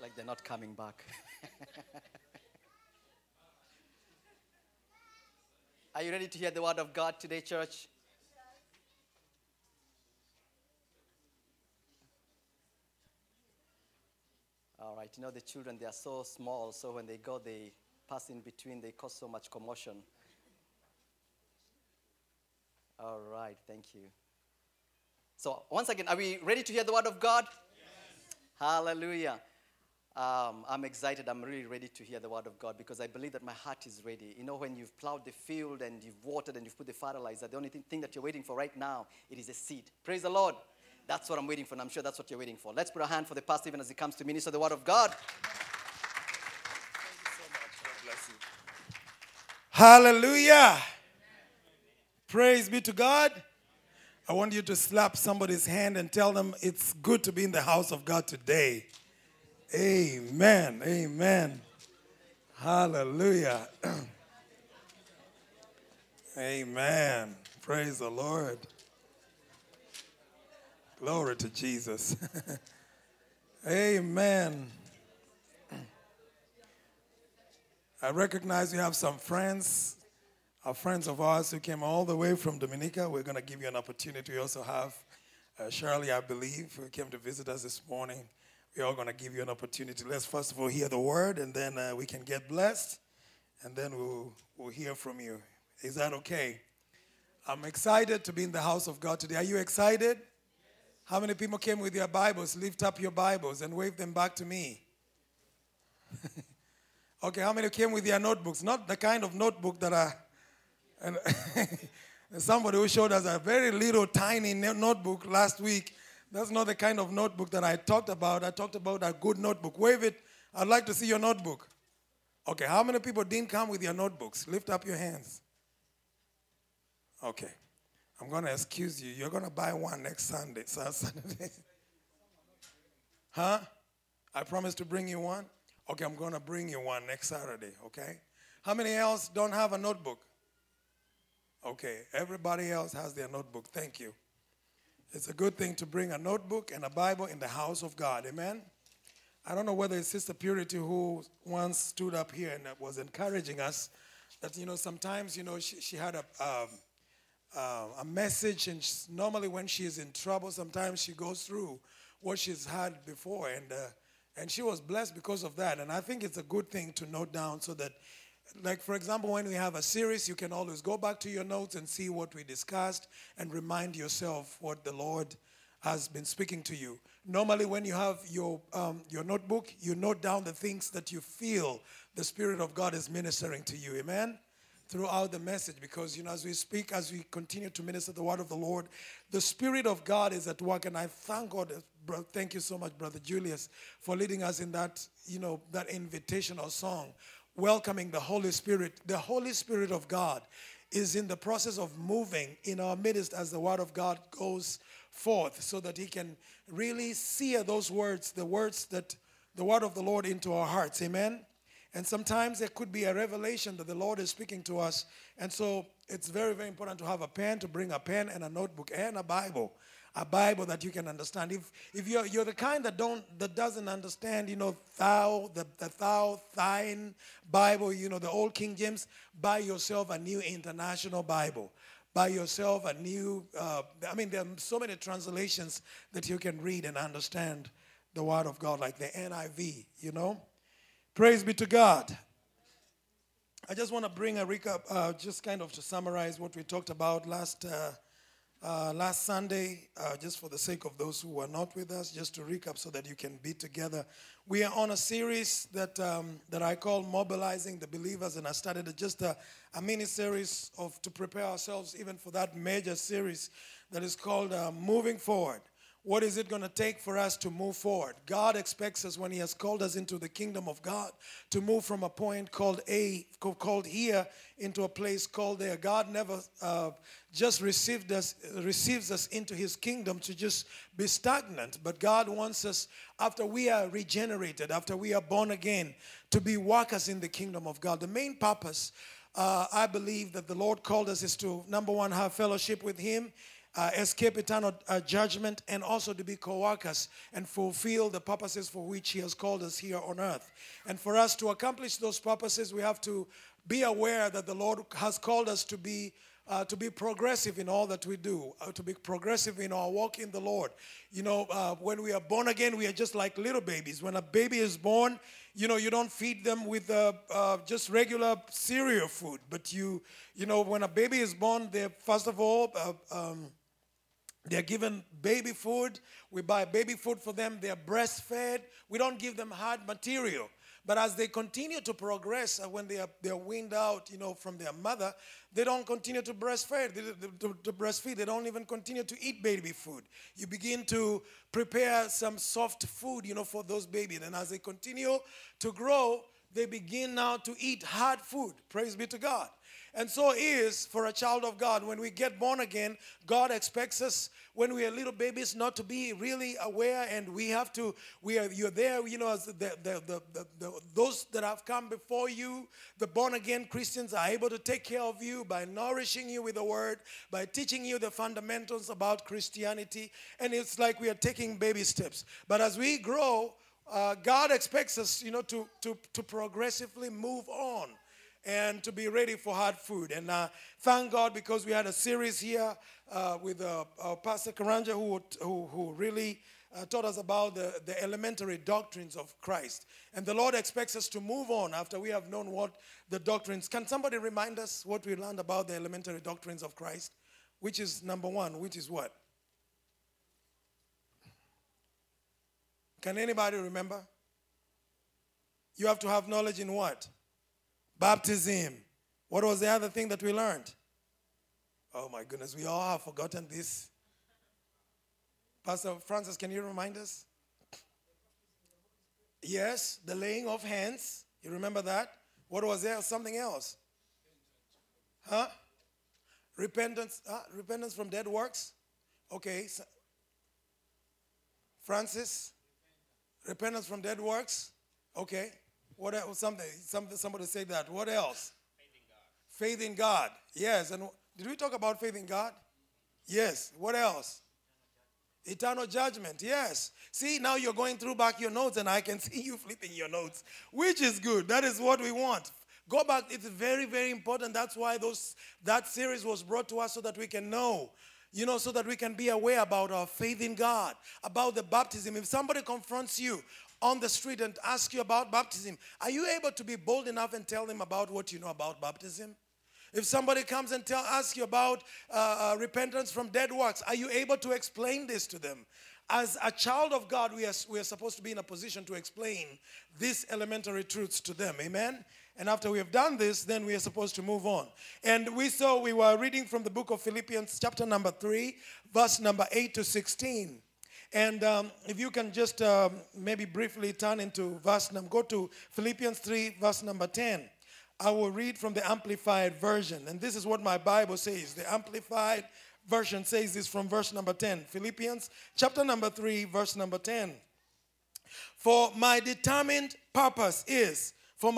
like they're not coming back. Are you ready to hear the word of God today, church? All right, you know the children, they are so small, so when they go, they pass in between, they cause so much commotion. All right, thank you. So once again, are we ready to hear the word of God? Yes. Hallelujah. I'm excited. I'm really ready to hear the word of God because I believe that my heart is ready. You know, when you've plowed the field and you've watered and you've put the fertilizer, the only thing that you're waiting for right now, it is a seed. Praise the Lord. That's what I'm waiting for, and I'm sure that's what you're waiting for. Let's put a hand for the pastor even as he comes to minister the word of God. Thank you so much. God bless you. Hallelujah. Praise be to God. I want you to slap somebody's hand and tell them it's good to be in the house of God today. Amen. Amen. Hallelujah. Amen. Praise the Lord. Glory to Jesus. Amen. I recognize we have some friends, friends of ours who came all the way from Dominica. We're going to give you an opportunity. We also have Shirley, I believe, who came to visit us this morning. We're all going to give you an opportunity. Let's first of all hear the word, and then we can get blessed, and then we'll hear from you. Is that okay? I'm excited to be in the house of God today. Are you excited? Yes. How many people came with your Bibles? Lift up your Bibles and wave them back to me. Okay, how many came with your notebooks? Not the kind of notebook that are... And somebody who showed us a very little tiny notebook last week. That's not the kind of notebook that I talked about. I talked about a good notebook. Wave it. I'd like to see your notebook. Okay, how many people didn't come with your notebooks? Lift up your hands. Okay. I'm going to excuse you. You're going to buy one next Sunday. Saturday. Huh? I promised to bring you one? Okay, I'm going to bring you one next Saturday, okay? How many else don't have a notebook? Okay, everybody else has their notebook. Thank you. It's a good thing to bring a notebook and a Bible in the house of God. Amen? I don't know whether it's Sister Purity who once stood up here and was encouraging us that, sometimes, she had a message, and normally when she is in trouble, sometimes she goes through what she's had before, and she was blessed because of that. And I think it's a good thing to note down so that, like, for example, when we have a series, you can always go back to your notes and see what we discussed and remind yourself what the Lord has been speaking to you. Normally, when you have your notebook, you note down the things that you feel the Spirit of God is ministering to you. Amen? Throughout the message, because, as we speak, as we continue to minister the word of the Lord, the Spirit of God is at work. And I thank God. Thank you so much, Brother Julius, for leading us in that, that invitational song, welcoming the Holy Spirit. The Holy Spirit of God is in the process of moving in our midst as the word of God goes forth, so that he can really sear those words, the words that the word of the Lord into our hearts. Amen? And sometimes there could be a revelation that the Lord is speaking to us. And so it's very, very important to have a pen, to bring a pen and a notebook and a Bible that you can understand. If you're the kind that doesn't understand, thine Bible, the old King James, buy yourself a new international Bible. Buy yourself a new, there are so many translations that you can read and understand the Word of God, like the NIV, Praise be to God. I just want to bring a recap, just kind of to summarize what we talked about last Sunday, just for the sake of those who were not with us, just to recap so that you can be together. We are on a series that I call Mobilizing the Believers, and I started just a mini series to prepare ourselves even for that major series that is called Moving Forward. What is it going to take for us to move forward? God expects us, when he has called us into the kingdom of God, to move from a point called here into a place called there. God never just receives us into his kingdom to just be stagnant. But God wants us, after we are regenerated, after we are born again, to be workers in the kingdom of God. The main purpose, I believe, that the Lord called us is to, number one, have fellowship with him, escape eternal judgment, and also to be co-workers and fulfill the purposes for which He has called us here on earth. And for us to accomplish those purposes, we have to be aware that the Lord has called us to be progressive in all that we do, to be progressive in our walk in the Lord. You know, when we are born again, we are just like little babies. When a baby is born, you know, you don't feed them with just regular cereal food. But you know, when a baby is born, they're first of all, they're given baby food. We buy baby food for them. They're breastfed. We don't give them hard material. But as they continue to progress, when they're weaned out, you know, from their mother, they don't continue to breastfeed. To breastfeed, they don't even continue to eat baby food. You begin to prepare some soft food, you know, for those babies. And as they continue to grow, they begin now to eat hard food. Praise be to God. And so it is for a child of God. When we get born again, God expects us, when we are little babies, not to be really aware, and you're there, you know, as those that have come before you, the born again Christians are able to take care of you by nourishing you with the word, by teaching you the fundamentals about Christianity, and it's like we are taking baby steps. But as we grow, God expects us, you know, to progressively move on and to be ready for hard food. And thank God, because we had a series here with Pastor Karanja who really taught us about the elementary doctrines of Christ. And the Lord expects us to move on after we have known what the doctrines. Can somebody remind us what we learned about the elementary doctrines of Christ? Which is number one, which is what? Can anybody remember? You have to have knowledge in what? Baptism. What was the other thing that we learned? Oh my goodness, we all have forgotten this. Pastor Francis, can you remind us? Yes, the laying of hands. You remember that? What was there? Something else? Huh? Repentance. Repentance from dead works. Okay. Francis? Repentance from dead works. Okay. What else? Somebody said that. What else? Faith in God. Faith in God. Yes. And did we talk about faith in God? Yes. What else? Eternal judgment. Yes. See, now you're going through back your notes, and I can see you flipping your notes, which is good. That is what we want. Go back. It's very, very important. That's why that series was brought to us, so that we can know, you know, so that we can be aware about our faith in God, about the baptism. If somebody confronts you on the street and ask you about baptism, are you able to be bold enough and tell them about what you know about baptism? If somebody comes and asks you about repentance from dead works, are you able to explain this to them? As a child of God, we are supposed to be in a position to explain these elementary truths to them. Amen? And after we have done this, then we are supposed to move on. And we were reading from the book of Philippians, chapter number 3, verse number 8 to 16. And if you can just maybe briefly turn into go to Philippians 3, verse number 10. I will read from the Amplified Version. And this is what my Bible says. The Amplified Version says this from verse number 10. Philippians chapter number 3, verse number 10. For my determined purpose is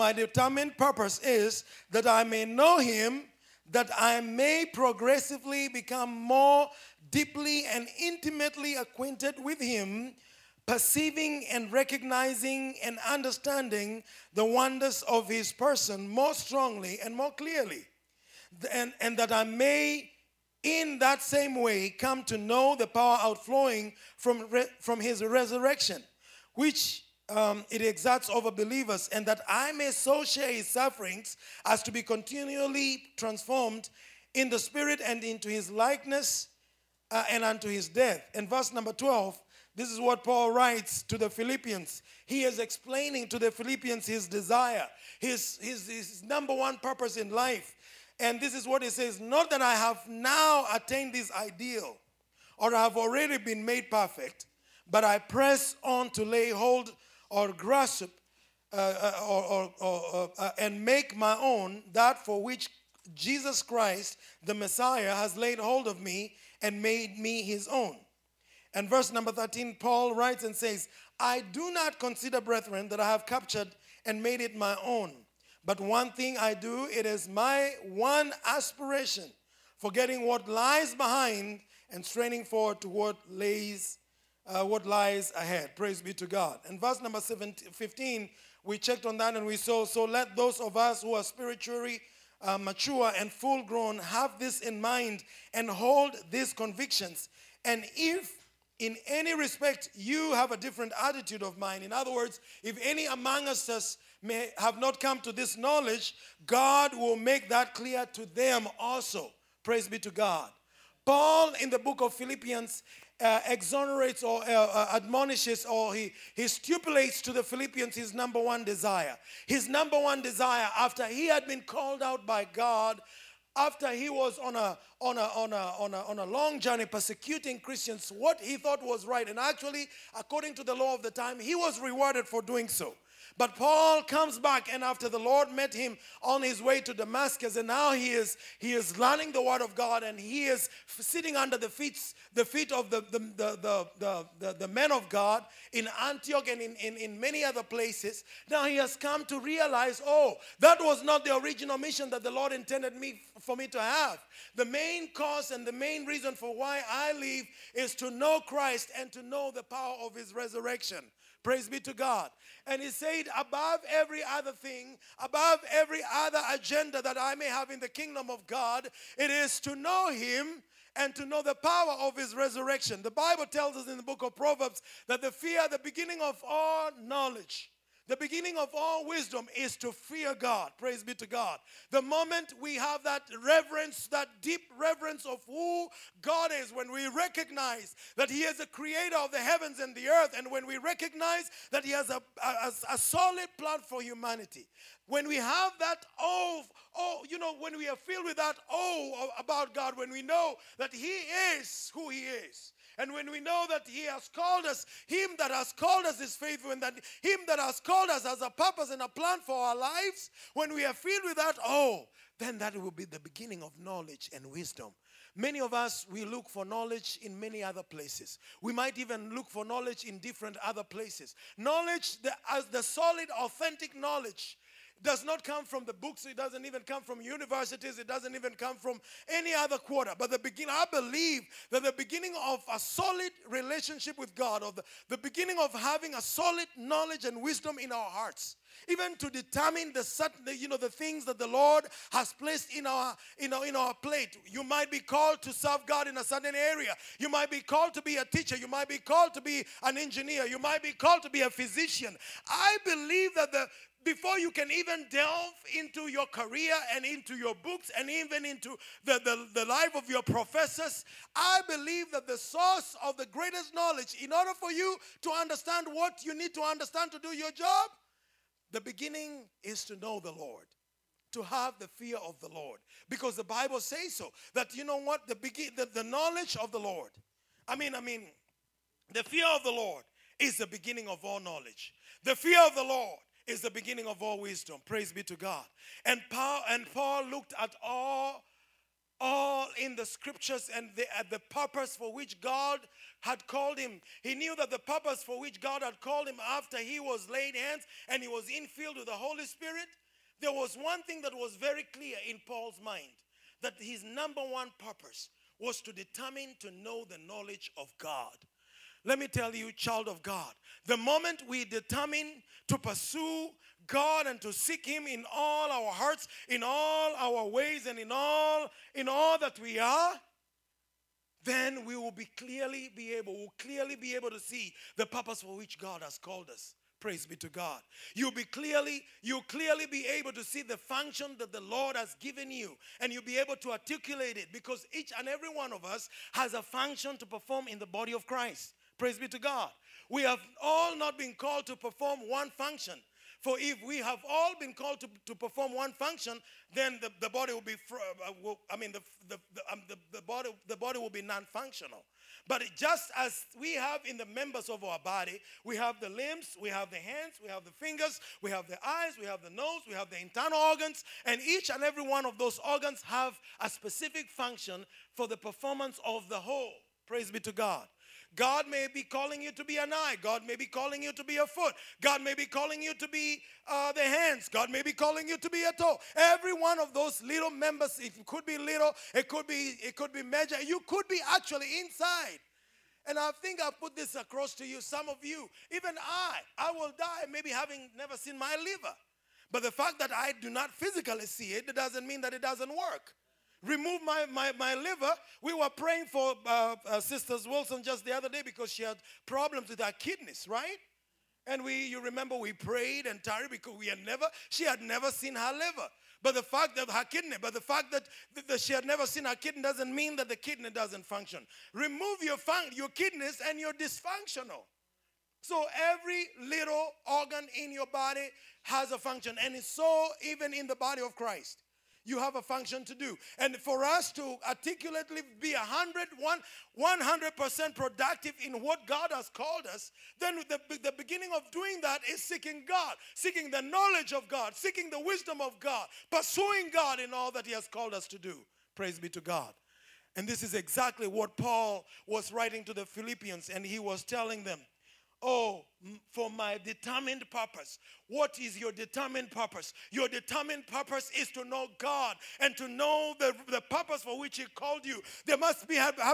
that I may know him, that I may progressively become more deeply and intimately acquainted with him, perceiving and recognizing and understanding the wonders of his person more strongly and more clearly, and that I may in that same way come to know the power outflowing from his resurrection, which it exerts over believers, and that I may so share his sufferings as to be continually transformed in the spirit and into his likeness and unto his death. And verse number 12, this is what Paul writes to the Philippians. He is explaining to the Philippians his desire, his number one purpose in life. And this is what he says: not that I have now attained this ideal, or have already been made perfect, but I press on to lay hold or grasp and make my own that for which Jesus Christ, the Messiah, has laid hold of me and made me his own. And verse number 13, Paul writes and says, I do not consider, brethren, that I have captured and made it my own. But one thing I do, it is my one aspiration, forgetting what lies behind and straining forward to what lies ahead. Praise be to God. And verse number 15, we checked on that and we saw, so let those of us who are spiritually mature and full grown have this in mind and hold these convictions. And if in any respect you have a different attitude of mind, in other words, if any among us may have not come to this knowledge, God will make that clear to them also. Praise be to God. Paul in the book of Philippians exonerates or admonishes, or he stipulates to the Philippians his number one desire. His number one desire after he had been called out by God, after he was on a long journey persecuting Christians, what he thought was right. And actually, according to the law of the time, he was rewarded for doing so. But Paul comes back, and after the Lord met him on his way to Damascus, and now he is learning the word of God, and he is sitting under the feet of the men of God in Antioch and in many other places. Now he has come to realize, oh, that was not the original mission that the Lord intended for me to have. The main cause and the main reason for why I live is to know Christ and to know the power of his resurrection. Praise be to God. And he said, above every other thing, above every other agenda that I may have in the kingdom of God, it is to know him and to know the power of his resurrection. The Bible tells us in the book of Proverbs that the beginning of all knowledge, the beginning of all wisdom is to fear God. Praise be to God. The moment we have that reverence, that deep reverence of who God is, when we recognize that he is the creator of the heavens and the earth, and when we recognize that he has a solid plan for humanity, when we have that when we are filled with that awe about God, when we know that he is who he is, and when we know that he has called us, him that has called us is faithful, and that him that has called us has a purpose and a plan for our lives, when we are filled with that then that will be the beginning of knowledge and wisdom. Many of us, we look for knowledge in many other places. We might even look for knowledge in different other places. Knowledge, the solid, authentic knowledge, does not come from the books. It doesn't even come from universities. It doesn't even come from any other quarter. But I believe that the beginning of a solid relationship with God, or the beginning of having a solid knowledge and wisdom in our hearts, even to determine the things that the Lord has placed in our plate. You might be called to serve God in a certain area. You might be called to be a teacher. You might be called to be an engineer. You might be called to be a physician. I believe that before you can even delve into your career and into your books and even into the life of your professors, I believe that the source of the greatest knowledge, in order for you to understand what you need to understand to do your job, the beginning is to know the Lord, to have the fear of the Lord. Because the Bible says so, that you know what, the knowledge of the Lord, the fear of the Lord is the beginning of all knowledge. The fear of the Lord is the beginning of all wisdom. Praise be to God. And Paul looked at all in the scriptures and at the purpose for which God had called him. He knew that the purpose for which God had called him after he was laid hands and he was infilled with the Holy Spirit, there was one thing that was very clear in Paul's mind, that his number one purpose was to determine to know the knowledge of God. Let me tell you, child of God, the moment we determine to pursue God and to seek him in all our hearts, in all our ways, and in all that we are, then we will clearly be able to see the purpose for which God has called us. Praise be to God. You'll clearly be able to see the function that the Lord has given you, and you'll be able to articulate it, because each and every one of us has a function to perform in the body of Christ. Praise be to God. We have all not been called to perform one function. For if we have all been called to perform one function, then the body will be, the body will be non-functional. But just as we have in the members of our body, we have the limbs, we have the hands, we have the fingers, we have the eyes, we have the nose, we have the internal organs, and each and every one of those organs have a specific function for the performance of the whole. Praise be to God. God may be calling you to be an eye. God may be calling you to be a foot. God may be calling you to be the hands. God may be calling you to be a toe. Every one of those little members, it could be little, it could be major. You could be actually inside. And I think I put this across to you, some of you. Even I will die maybe having never seen my liver. But the fact that I do not physically see it, it doesn't mean that it doesn't work. Remove my liver. We were praying for Sister Wilson just the other day because she had problems with her kidneys, right? And you remember we prayed and tarried because she had never seen her liver. But the fact that she had never seen her kidney doesn't mean that the kidney doesn't function. Remove your kidneys and you're dysfunctional. So every little organ in your body has a function. And it's so even in the body of Christ. You have a function to do. And for us to articulately be 100% productive in what God has called us, then the beginning of doing that is seeking God, seeking the knowledge of God, seeking the wisdom of God, pursuing God in all that He has called us to do. Praise be to God. And this is exactly what Paul was writing to the Philippians, and he was telling them, oh, for my determined purpose. What is your determined purpose? Your determined purpose is to know God and to know the purpose for which He called you. There must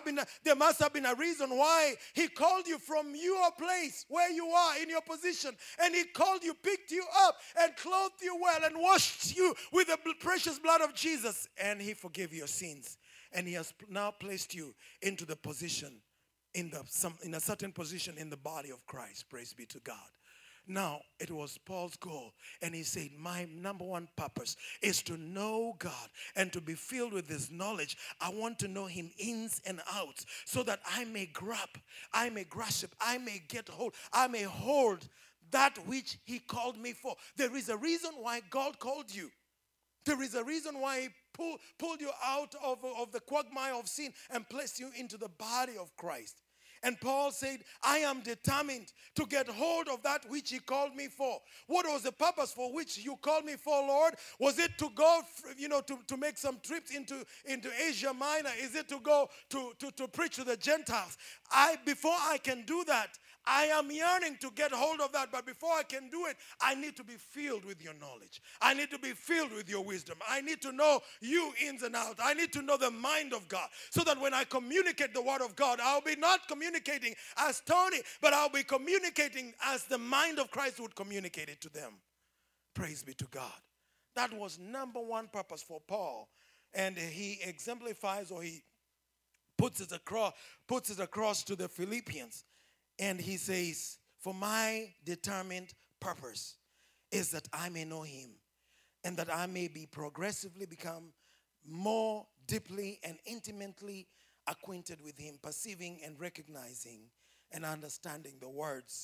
have been a reason why He called you from your place where you are in your position. And He called you, picked you up, and clothed you well, and washed you with the precious blood of Jesus. And He forgave your sins. And He has now placed you into the position in a certain position in the body of Christ. Praise be to God. Now, it was Paul's goal, and he said, my number one purpose is to know God and to be filled with His knowledge. I want to know Him ins and outs so that I may grasp, I may get hold, I may hold that which He called me for. There is a reason why God called you. There is a reason why He pulled you out of the quagmire of sin and placed you into the body of Christ. And Paul said, I am determined to get hold of that which He called me for. What was the purpose for which You called me for, Lord? Was it to go, to make some trips into Asia Minor? Is it to go to preach to the Gentiles? Before I can do that, I am yearning to get hold of that. But before I can do it, I need to be filled with Your knowledge. I need to be filled with Your wisdom. I need to know You ins and outs. I need to know the mind of God. So that when I communicate the word of God, I'll be not communicating as Tony, but I'll be communicating as the mind of Christ would communicate it to them. Praise be to God. That was number one purpose for Paul. And he exemplifies, or he puts it across to the Philippians. And he says, for my determined purpose is that I may know Him and that I may be progressively become more deeply and intimately acquainted with Him, perceiving and recognizing and understanding the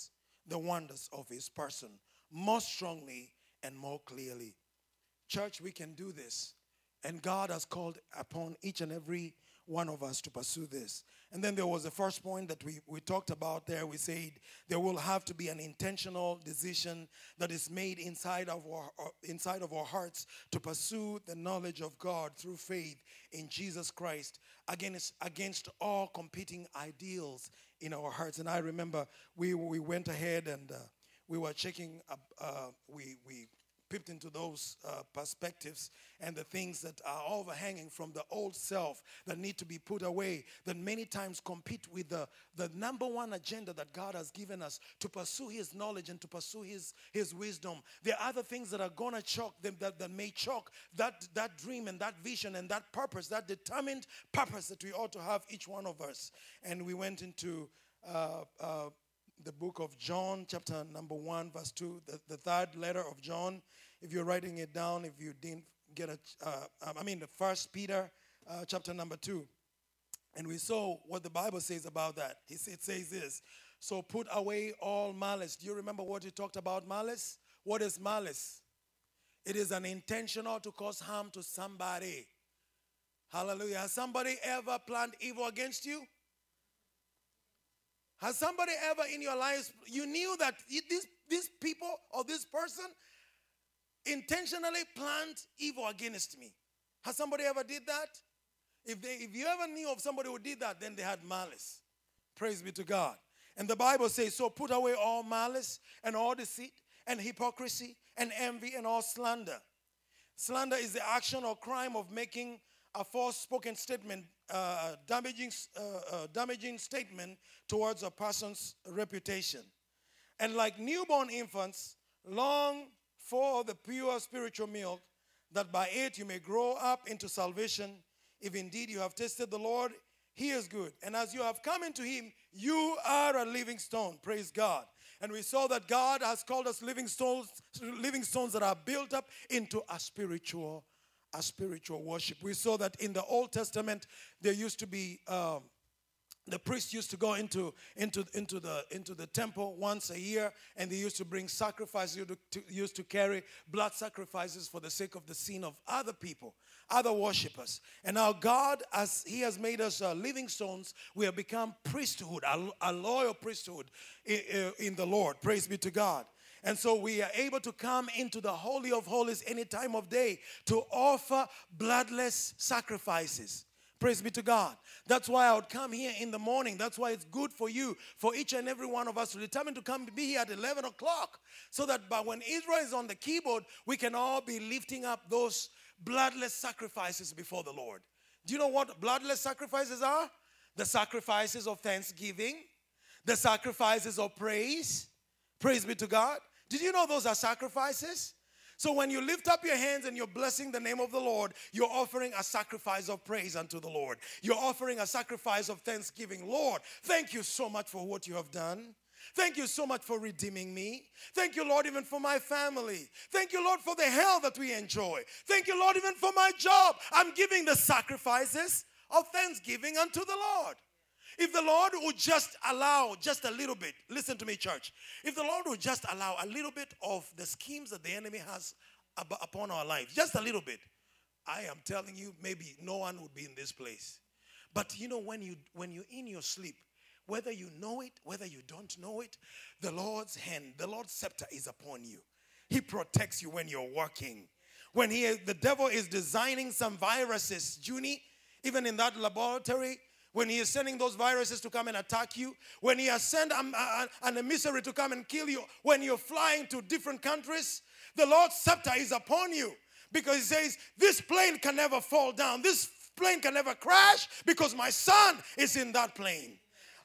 wonders of His person more strongly and more clearly. Church, we can do this. And God has called upon each and every one of us to pursue this. And then there was the first point that we talked about there. We said there will have to be an intentional decision that is made inside of our hearts to pursue the knowledge of God through faith in Jesus Christ against all competing ideals in our hearts. And I remember we went ahead and we were checking, we peeped into those perspectives and the things that are overhanging from the old self that need to be put away, that many times compete with the number one agenda that God has given us to pursue His knowledge and to pursue His wisdom. There are other things that are going to choke them, that may choke that dream and that vision and that purpose, that determined purpose that we ought to have, each one of us. And we went into the book of John, chapter number 1, verse 2, the third letter of John. If you're writing it down, if you didn't get the 1 Peter, chapter number 2. And we saw what the Bible says about that. It says this, so put away all malice. Do you remember what he talked about malice? What is malice? It is an intentional to cause harm to somebody. Hallelujah. Has somebody ever planned evil against you? Has somebody ever in your lives, you knew that these people or this person intentionally planned evil against me? Has somebody ever did that? If you ever knew of somebody who did that, then they had malice. Praise be to God. And the Bible says, so put away all malice and all deceit and hypocrisy and envy and all slander. Slander is the action or crime of making a false spoken statement, damaging statement towards a person's reputation. And like newborn infants, long for the pure spiritual milk, that by it you may grow up into salvation, if indeed you have tasted the Lord, he is good. And as you have come into him, you are a living stone. Praise God. And we saw that God has called us living stones that are built up into a spiritual worship. We saw that in the Old Testament, there used to be the priest used to go into the temple once a year, and they used to bring sacrifices, used to carry blood sacrifices for the sake of the sin of other people, other worshipers. And now God, as he has made us living stones, we have become priesthood, a loyal priesthood in the Lord. Praise be to God. And so we are able to come into the Holy of Holies any time of day to offer bloodless sacrifices. Praise be to God. That's why I would come here in the morning. That's why it's good for you, for each and every one of us to determine to come be here at 11 o'clock. So that when Israel is on the keyboard, we can all be lifting up those bloodless sacrifices before the Lord. Do you know what bloodless sacrifices are? The sacrifices of thanksgiving, the sacrifices of praise. Praise be to God. Did you know those are sacrifices? So when you lift up your hands and you're blessing the name of the Lord, you're offering a sacrifice of praise unto the Lord. You're offering a sacrifice of thanksgiving. Lord, thank you so much for what you have done. Thank you so much for redeeming me. Thank you, Lord, even for my family. Thank you, Lord, for the health that we enjoy. Thank you, Lord, even for my job. I'm giving the sacrifices of thanksgiving unto the Lord. If the Lord would just allow just a little bit, listen to me, church. If the Lord would just allow a little bit of the schemes that the enemy has upon our lives, just a little bit, I am telling you, maybe no one would be in this place. But you know, when you're in your sleep, whether you know it, whether you don't know it, the Lord's hand, the Lord's scepter is upon you. He protects you when you're working. When the devil is designing some viruses, Junie, even in that laboratory, when he is sending those viruses to come and attack you, when he has sent an emissary to come and kill you, when you're flying to different countries, the Lord's scepter is upon you. Because he says, this plane can never fall down. This plane can never crash because my son is in that plane.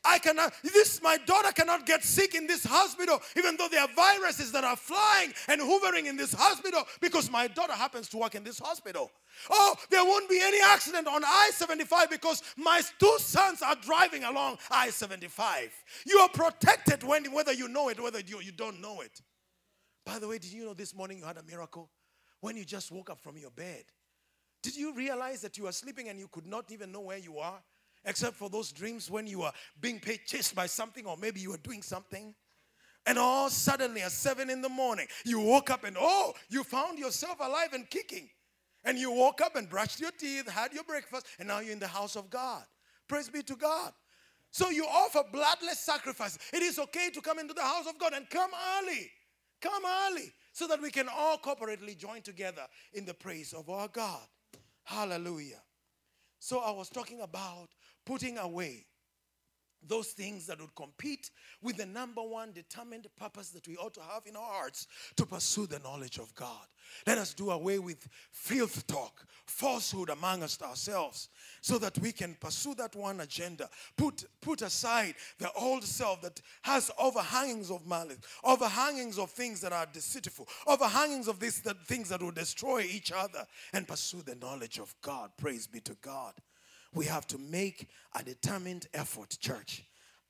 My daughter cannot get sick in this hospital, even though there are viruses that are flying and hovering in this hospital, because my daughter happens to work in this hospital. Oh, there won't be any accident on I-75 because my two sons are driving along I-75. You are protected whether you know it, whether you don't know it. By the way, did you know this morning you had a miracle? When you just woke up from your bed. Did you realize that you were sleeping and you could not even know where you are? Except for those dreams when you were being chased by something, or maybe you were doing something. And all suddenly at 7 in the morning, you woke up and you found yourself alive and kicking. And you woke up and brushed your teeth, had your breakfast, and now you're in the house of God. Praise be to God. So you offer bloodless sacrifice. It is okay to come into the house of God and come early. Come early so that we can all corporately join together in the praise of our God. Hallelujah. So I was talking about putting away those things that would compete with the number one determined purpose that we ought to have in our hearts, to pursue the knowledge of God. Let us do away with filth talk, falsehood among us ourselves, so that we can pursue that one agenda. Put aside the old self that has overhangings of malice, overhangings of things that are deceitful, overhangings of things that will destroy each other, and pursue the knowledge of God. Praise be to God. We have to make a determined effort, church,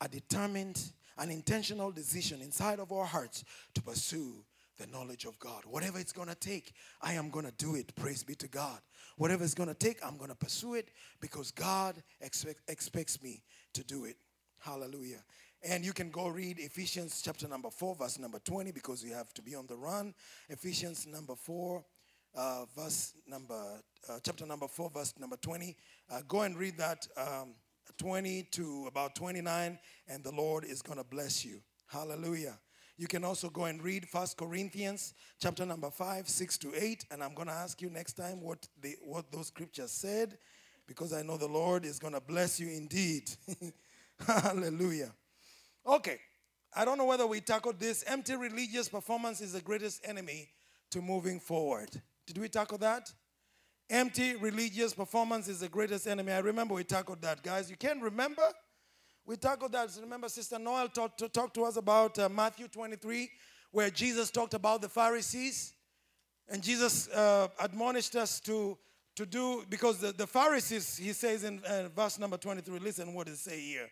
an intentional decision inside of our hearts to pursue the knowledge of God. Whatever it's going to take, I am going to do it. Praise be to God. Whatever it's going to take, I'm going to pursue it because God expects me to do it. Hallelujah. And you can go read Ephesians chapter number 4, verse number 20, because you have to be on the run. Ephesians number 4. Chapter number 4, verse number 20. Go and read that 20 to about 29, and the Lord is going to bless you. Hallelujah. You can also go and read 1 Corinthians chapter number 5, 6 to 8, and I'm going to ask you next time what those scriptures said, because I know the Lord is going to bless you indeed. Hallelujah. Okay. I don't know whether we tackled this. Empty religious performance is the greatest enemy to moving forward. Did we tackle that? Empty religious performance is the greatest enemy. I remember we tackled that, guys. You can't remember? We tackled that. Remember, Sister Noel talked to us about Matthew 23, where Jesus talked about the Pharisees. And Jesus admonished us to do, because the Pharisees, he says in verse number 23, listen what it say here.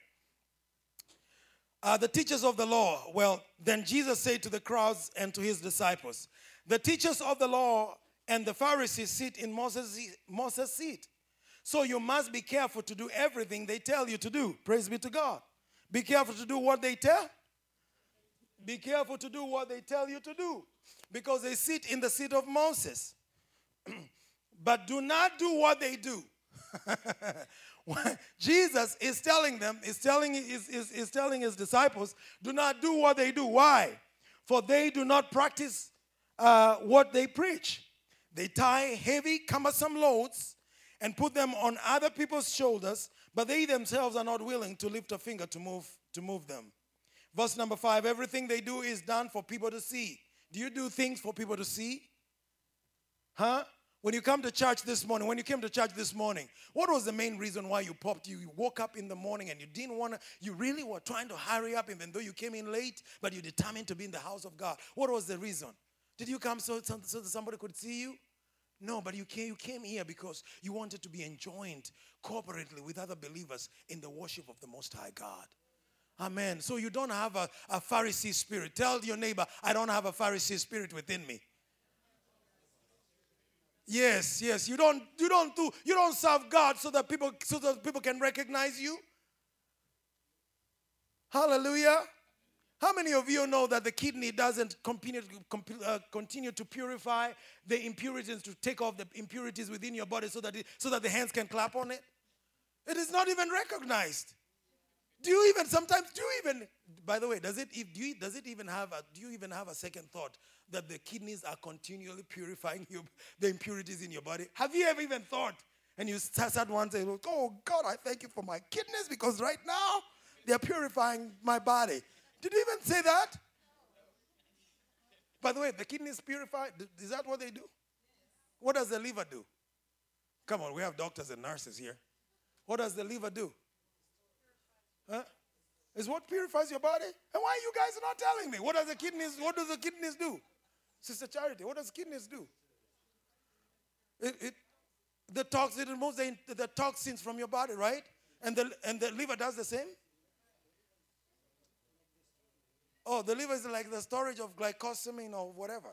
The teachers of the law. Well, then Jesus said to the crowds and to his disciples, the teachers of the law and the Pharisees sit in Moses' seat. So you must be careful to do everything they tell you to do. Praise be to God. Be careful to do what they tell. Be careful to do what they tell you to do. Because they sit in the seat of Moses. But do not do what they do. Jesus is telling them, is telling his disciples, do not do what they do. Why? For they do not practice what they preach. They tie heavy, cumbersome loads and put them on other people's shoulders, but they themselves are not willing to lift a finger to move them. Verse number 5, everything they do is done for people to see. Do you do things for people to see? Huh? When you come to church this morning, what was the main reason why you popped? You woke up in the morning and you really were trying to hurry up even though you came in late, but you determined to be in the house of God. What was the reason? Did you come so that somebody could see you? No, but you came here because you wanted to be enjoined corporately with other believers in the worship of the Most High God. Amen. So you don't have a Pharisee spirit. Tell your neighbor, I don't have a Pharisee spirit within me. Yes. You don't serve God so that people can recognize you. Hallelujah. How many of you know that the kidney doesn't continue to purify the impurities, to take off the impurities within your body so that the hands can clap on it? It is not even recognized. Do you even by the way, do you even have a second thought that the kidneys are continually purifying the impurities in your body? Have you ever even thought? And you sat one day, oh God, I thank you for my kidneys because right now they're purifying my body. Did you even say that? By the way, the kidneys purify. Is that what they do? What does the liver do? Come on, we have doctors and nurses here. What does the liver do? Huh? Is what purifies your body? And why are you guys not telling me? What does the kidneys do? Sister Charity, what does kidneys do? It removes the toxins from your body, right? And the liver does the same? Oh, the liver is like the storage of glycosamine or whatever.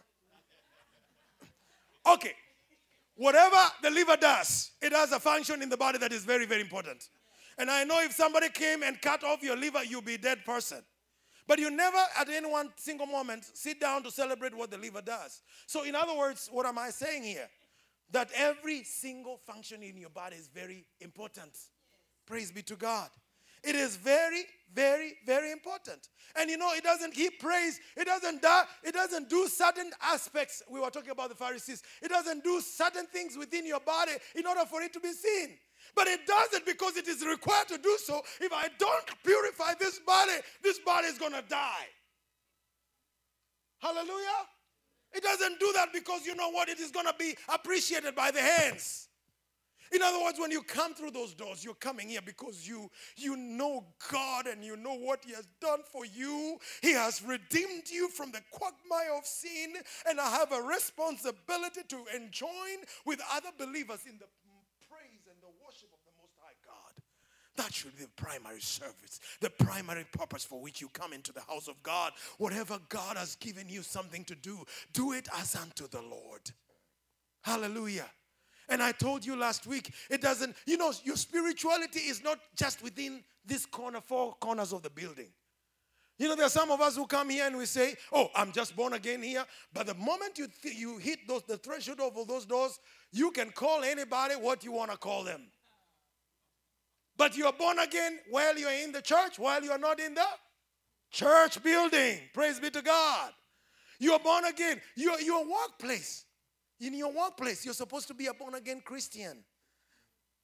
Okay. Whatever the liver does, it has a function in the body that is very, very important. And I know if somebody came and cut off your liver, you'll be a dead person. But you never, at any one single moment, sit down to celebrate what the liver does. So in other words, what am I saying here? That every single function in your body is very important. Praise be to God. It is very, very, very important. And it doesn't give praise. It doesn't do certain aspects. We were talking about the Pharisees. It doesn't do certain things within your body in order for it to be seen. But it does it because it is required to do so. If I don't purify this body is going to die. Hallelujah. It doesn't do that because you know what? It is going to be appreciated by the hands. In other words, when you come through those doors, you're coming here because you know God and you know what He has done for you. He has redeemed you from the quagmire of sin, and I have a responsibility to join with other believers in the praise and the worship of the Most High God. That should be the primary service, the primary purpose for which you come into the house of God. Whatever God has given you something to do, do it as unto the Lord. Hallelujah. And I told you last week, it doesn't, your spirituality is not just within this four corners of the building. There are some of us who come here and we say, oh, I'm just born again here. But the moment you hit the threshold of those doors, you can call anybody what you want to call them. But you're born again while you're in the church, while you're not in the church building. Praise be to God. You're born again. Your workplace. In your workplace, you're supposed to be a born-again Christian.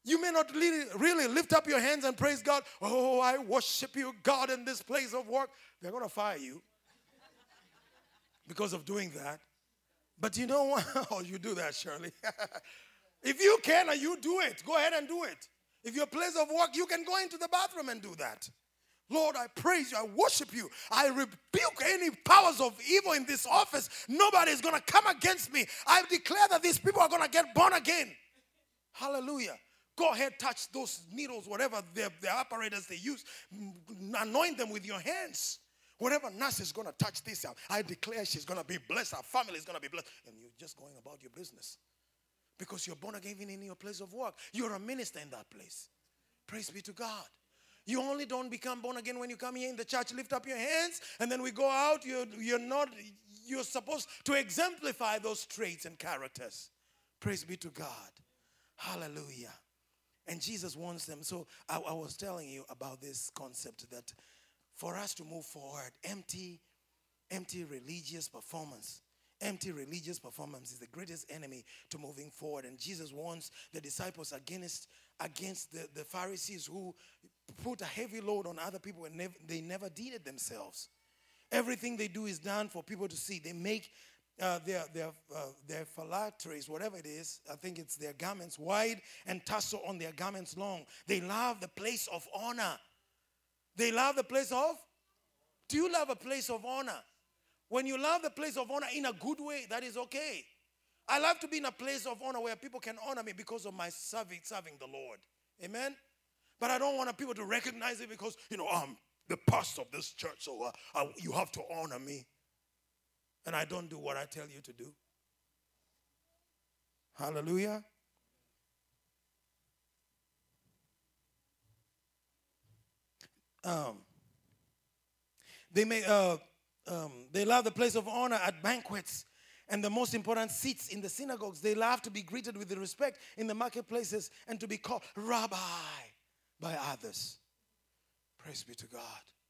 You may not really lift up your hands and praise God. Oh, I worship you, God, in this place of work. They're going to fire you because of doing that. But you know what? Oh, you do that, Shirley. If you can, you do it. Go ahead and do it. If your place of work, you can go into the bathroom and do that. Lord, I praise you. I worship you. I rebuke any powers of evil in this office. Nobody is going to come against me. I declare that these people are going to get born again. Hallelujah. Go ahead, touch those needles, whatever the apparatus they use. Anoint them with your hands. Whatever nurse is going to touch this out, I declare she's going to be blessed. Our family is going to be blessed. And you're just going about your business. Because you're born again in your place of work. You're a minister in that place. Praise be to God. You only don't become born again when you come here in the church, lift up your hands, and then we go out. You're supposed to exemplify those traits and characters. Praise be to God. Hallelujah. And Jesus wants them. So I was telling you about this concept that for us to move forward, empty religious performance. Empty religious performance is the greatest enemy to moving forward. And Jesus warns the disciples against the Pharisees who put a heavy load on other people and they never did it themselves. Everything they do is done for people to see. They make their phylacteries, whatever it is, I think it's their garments wide and tassel on their garments long. They love the place of honor. They love the place of? Do you love a place of honor? When you love the place of honor in a good way, that is okay. I love to be in a place of honor where people can honor me because of my serving the Lord. Amen? But I don't want people to recognize it because, I'm the pastor of this church, so you have to honor me. And I don't do what I tell you to do. Hallelujah. They love the place of honor at banquets and the most important seats in the synagogues. They love to be greeted with respect in the marketplaces and to be called Rabbi by others. Praise be to God.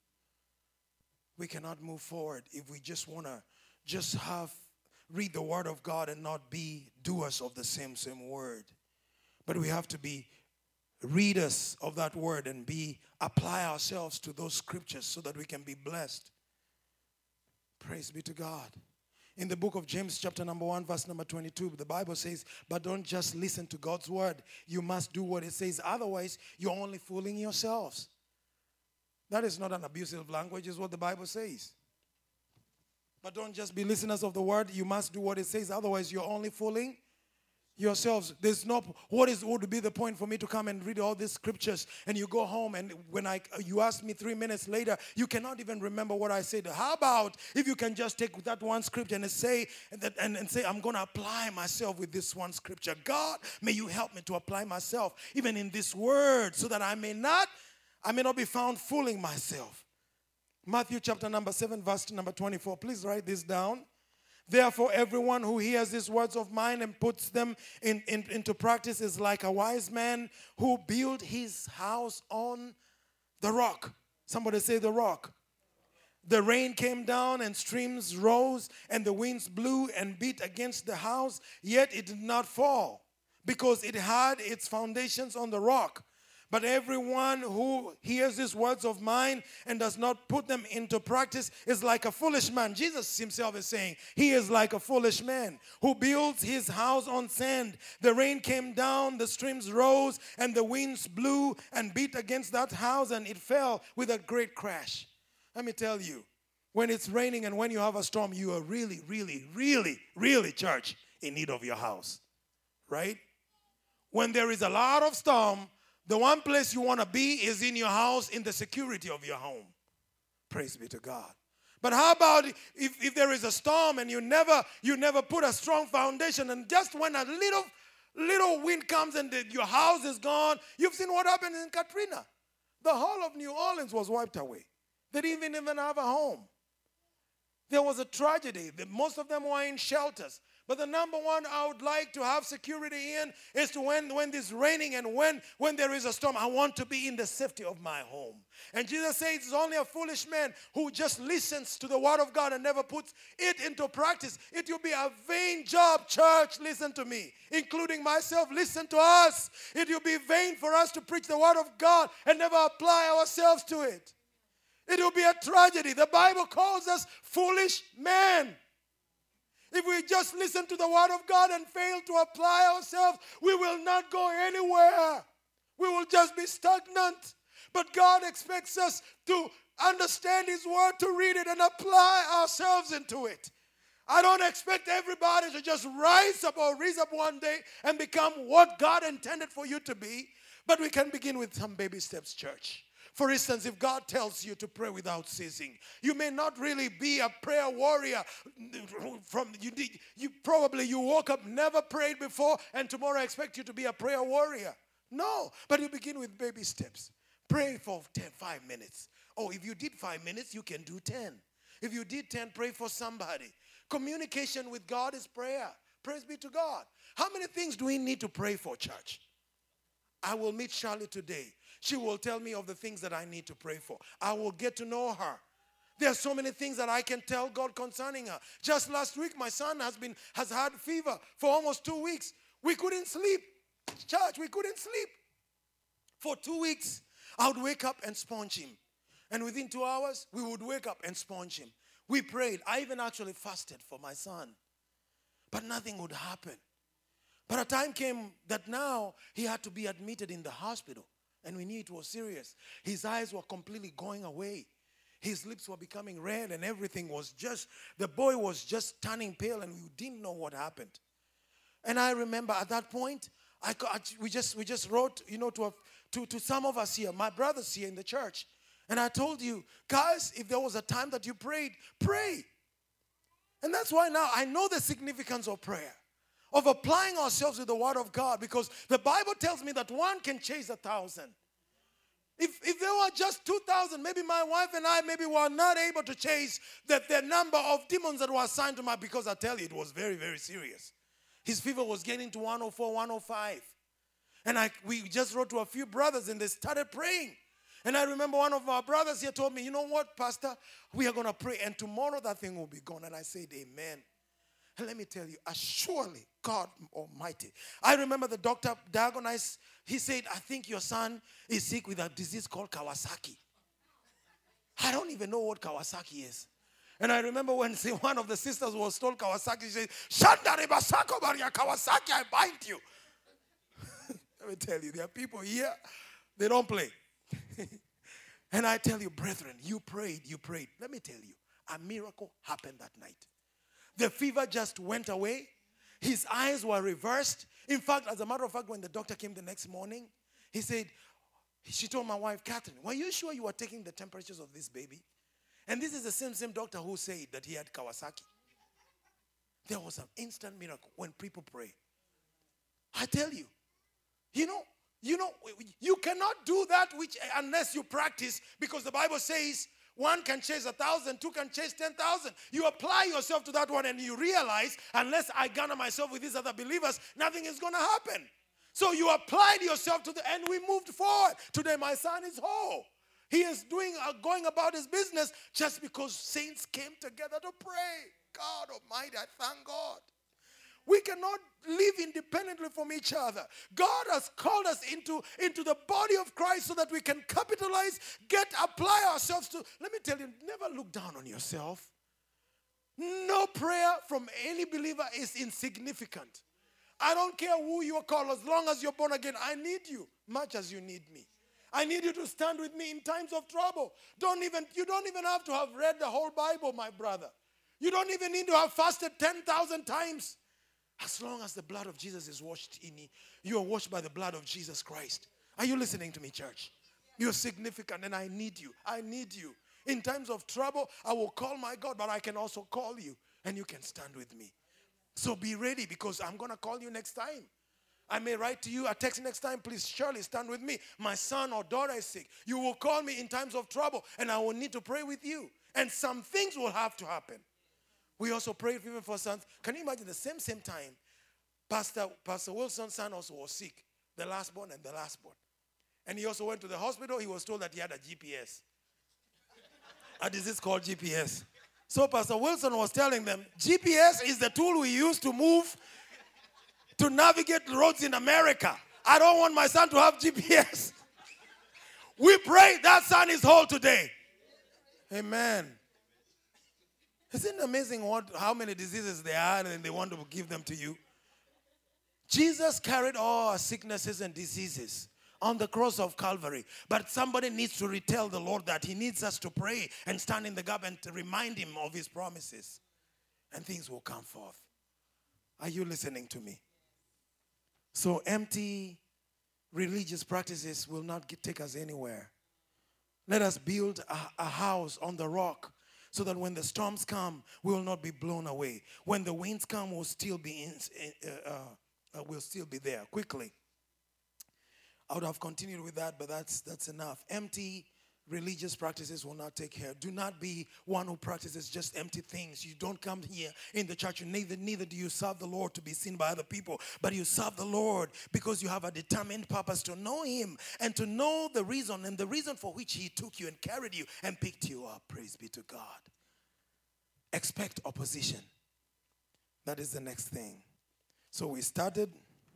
We cannot move forward if we just want to read the word of God and not be doers of the same word. But we have to be readers of that word and apply ourselves to those scriptures so that we can be blessed. Praise be to God. In the book of James chapter number 1 verse number 22, the Bible says, but don't just listen to God's word. You must do what it says. Otherwise, you're only fooling yourselves. That is not an abusive language, is what the Bible says. But don't just be listeners of the word. You must do what it says. Otherwise, you're only fooling yourselves. What would be the point for me to come and read all these scriptures and you go home and when you ask me 3 minutes later, you cannot even remember what I said. How about if you can just take that one scripture and say, I'm going to apply myself with this one scripture. God, may you help me to apply myself even in this word so that I may not be found fooling myself. Matthew chapter number 7 verse number 24. Please write this down. Therefore, everyone who hears these words of mine and puts them into practice is like a wise man who built his house on the rock. Somebody say the rock. The rain came down and streams rose and the winds blew and beat against the house, yet it did not fall because it had its foundations on the rock. But everyone who hears these words of mine and does not put them into practice is like a foolish man. Jesus himself is saying he is like a foolish man who builds his house on sand. The rain came down, the streams rose, and the winds blew and beat against that house, and it fell with a great crash. Let me tell you, when it's raining and when you have a storm, you are really, really, really, really, church, in need of your house. Right? When there is a lot of storm, the one place you want to be is in your house, in the security of your home. Praise be to God. But how about if there is a storm and you never put a strong foundation, and just when a little wind comes and your house is gone? You've seen what happened in Katrina. The whole of New Orleans was wiped away. They didn't even have a home. There was a tragedy. Most of them were in shelters. But the number one I would like to have security in is to when it's raining and when there is a storm, I want to be in the safety of my home. And Jesus says it's only a foolish man who just listens to the word of God and never puts it into practice. It will be a vain job, church. Listen to me, including myself. Listen to us. It will be vain for us to preach the word of God and never apply ourselves to it. It will be a tragedy. The Bible calls us foolish men. If we just listen to the word of God and fail to apply ourselves, we will not go anywhere. We will just be stagnant. But God expects us to understand His word, to read it, and apply ourselves into it. I don't expect everybody to just rise up one day and become what God intended for you to be. But we can begin with some baby steps, church. For instance, if God tells you to pray without ceasing, you may not really be a prayer warrior. You woke up, never prayed before, and tomorrow I expect you to be a prayer warrior. No, but you begin with baby steps. Pray for 5 minutes. Oh, if you did 5 minutes, you can do 10. If you did 10, pray for somebody. Communication with God is prayer. Praise be to God. How many things do we need to pray for, church? I will meet Charlie today. She will tell me of the things that I need to pray for. I will get to know her. There are so many things that I can tell God concerning her. Just last week, my son has had fever for almost 2 weeks. We couldn't sleep. Church, we couldn't sleep. For 2 weeks, I would wake up and sponge him. And within 2 hours, we would wake up and sponge him. We prayed. I even actually fasted for my son. But nothing would happen. But a time came that now he had to be admitted in the hospital. And we knew it was serious. His eyes were completely going away. His lips were becoming red and everything was just, the boy was just turning pale and we didn't know what happened. And I remember at that point, we just wrote, to some of us here, my brothers here in the church. And I told you, guys, if there was a time that you prayed, pray. And that's why now I know the significance of prayer, of applying ourselves to the word of God, because the Bible tells me that one can chase 1,000. If there were just 2,000, maybe my wife and I were not able to chase the number of demons that were assigned to my, because I tell you, it was very, very serious. His fever was getting to 104, 105. And we just wrote to a few brothers and they started praying. And I remember one of our brothers here told me, you know what, Pastor, we are going to pray and tomorrow that thing will be gone. And I said, amen. And let me tell you, surely God Almighty. I remember the doctor diagnosed, he said, I think your son is sick with a disease called Kawasaki. I don't even know what Kawasaki is. And I remember when one of the sisters was told Kawasaki, she said, Shandare Basako Maria Kawasaki, I bind you. Let me tell you, there are people here, they don't play. And I tell you, brethren, you prayed. Let me tell you, a miracle happened that night. The fever just went away. His eyes were reversed. In fact, as a matter of fact, when the doctor came the next morning, she told my wife, Catherine, were you sure you were taking the temperatures of this baby? And this is the same doctor who said that he had Kawasaki. There was an instant miracle when people pray. I tell you, you cannot do that unless you practice, because the Bible says one can chase 1,000, two can chase 10,000. You apply yourself to that one and you realize, unless I garner myself with these other believers, nothing is going to happen. So you applied yourself to and we moved forward. Today my son is whole. He is going about his business just because saints came together to pray. God Almighty, I thank God. We cannot live independently from each other. God has called us into the body of Christ so that we can capitalize, apply ourselves to. Let me tell you, never look down on yourself. No prayer from any believer is insignificant. I don't care who you are called, as long as you're born again. I need you much as you need me. I need you to stand with me in times of trouble. You don't even have to have read the whole Bible, my brother. You don't even need to have fasted 10,000 times. As long as the blood of Jesus is washed in you, you are washed by the blood of Jesus Christ. Are you listening to me, church? You're significant and I need you. I need you. In times of trouble, I will call my God, but I can also call you and you can stand with me. So be ready, because I'm going to call you next time. I may write to you a text next time, please surely stand with me. My son or daughter is sick. You will call me in times of trouble and I will need to pray with you. And some things will have to happen. We also prayed even for sons. Can you imagine the same time, Pastor Wilson's son also was sick, the lastborn. And he also went to the hospital. He was told that he had a GPS, a disease called GPS. So Pastor Wilson was telling them, GPS is the tool we use to move, to navigate roads in America. I don't want my son to have GPS. We pray that son is whole today. Amen. Isn't it amazing how many diseases there are and they want to give them to you? Jesus carried all our sicknesses and diseases on the cross of Calvary. But somebody needs to retell the Lord that he needs us to pray and stand in the gap and to remind him of his promises. And things will come forth. Are you listening to me? So empty religious practices will not take us anywhere. Let us build a house on the rock so that when the storms come, we will not be blown away. When the winds come, we'll still be there quickly. I would have continued with that, but that's enough. Empty religious practices will not take care. Do not be one who practices just empty things. You don't come here in the church, and neither do you serve the Lord to be seen by other people, but you serve the Lord because you have a determined purpose to know him and to know the reason and the reason for which he took you and carried you and picked you up. Praise be to God. Expect opposition. That is the next thing. So we started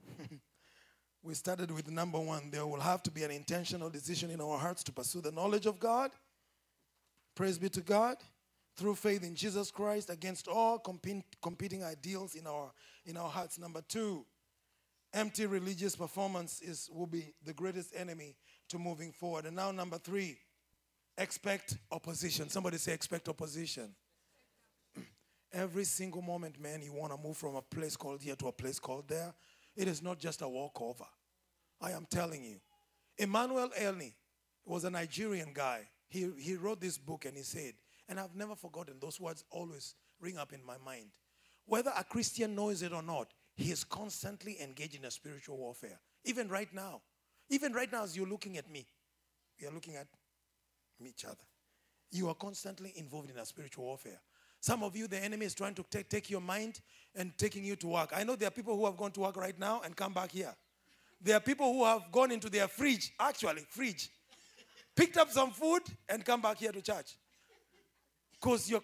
with number one. There will have to be an intentional decision in our hearts to pursue the knowledge of God. Praise be to God. Through faith in Jesus Christ against all competing ideals in our hearts. Number two, empty religious performance will be the greatest enemy to moving forward. And now number three, expect opposition. Somebody say expect opposition. Every single moment, man, you want to move from a place called here to a place called there. It is not just a walkover. I am telling you. Emmanuel Elney was a Nigerian guy. He wrote this book and he said, and I've never forgotten, those words always ring up in my mind. Whether a Christian knows it or not, he is constantly engaged in a spiritual warfare. Even right now. Even right now as you're looking at me. We are looking at each other. You are constantly involved in a spiritual warfare. Some of you, the enemy is trying to take your mind and taking you to work. I know there are people who have gone to work right now and come back here. There are people who have gone into their fridge, picked up some food and come back here to church. Because you're...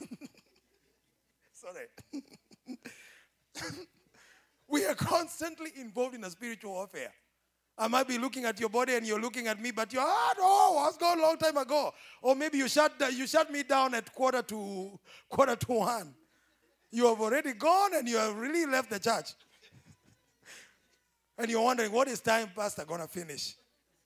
Sorry. We are constantly involved in a spiritual warfare. I might be looking at your body and you're looking at me, but your heart, was gone a long time ago. Or maybe you shut me down at quarter to 1. You have already gone and you have really left the church. And you're wondering, what is time pastor going to finish?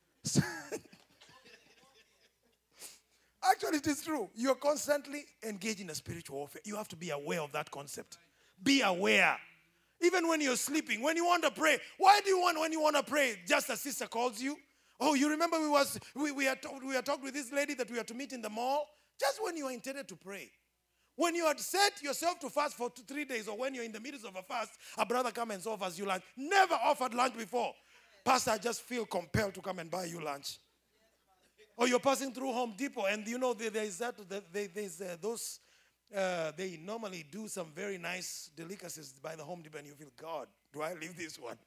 Actually, it is true. You're constantly engaged in a spiritual warfare. You have to be aware of that concept. Be aware. Even when you're sleeping, when you want to pray, why do you want, when you want to pray, just a sister calls you? Oh, you remember we had talked with this lady that we had to meet in the mall? Just when you are intended to pray. When you had set yourself to fast for 3 days, or when you're in the middle of a fast, a brother comes and offers you lunch. Never offered lunch before. Pastor, I just feel compelled to come and buy you lunch. Or you're passing through Home Depot, and you know they normally do some very nice delicacies by the Home Depot, and you feel, God, do I leave this one?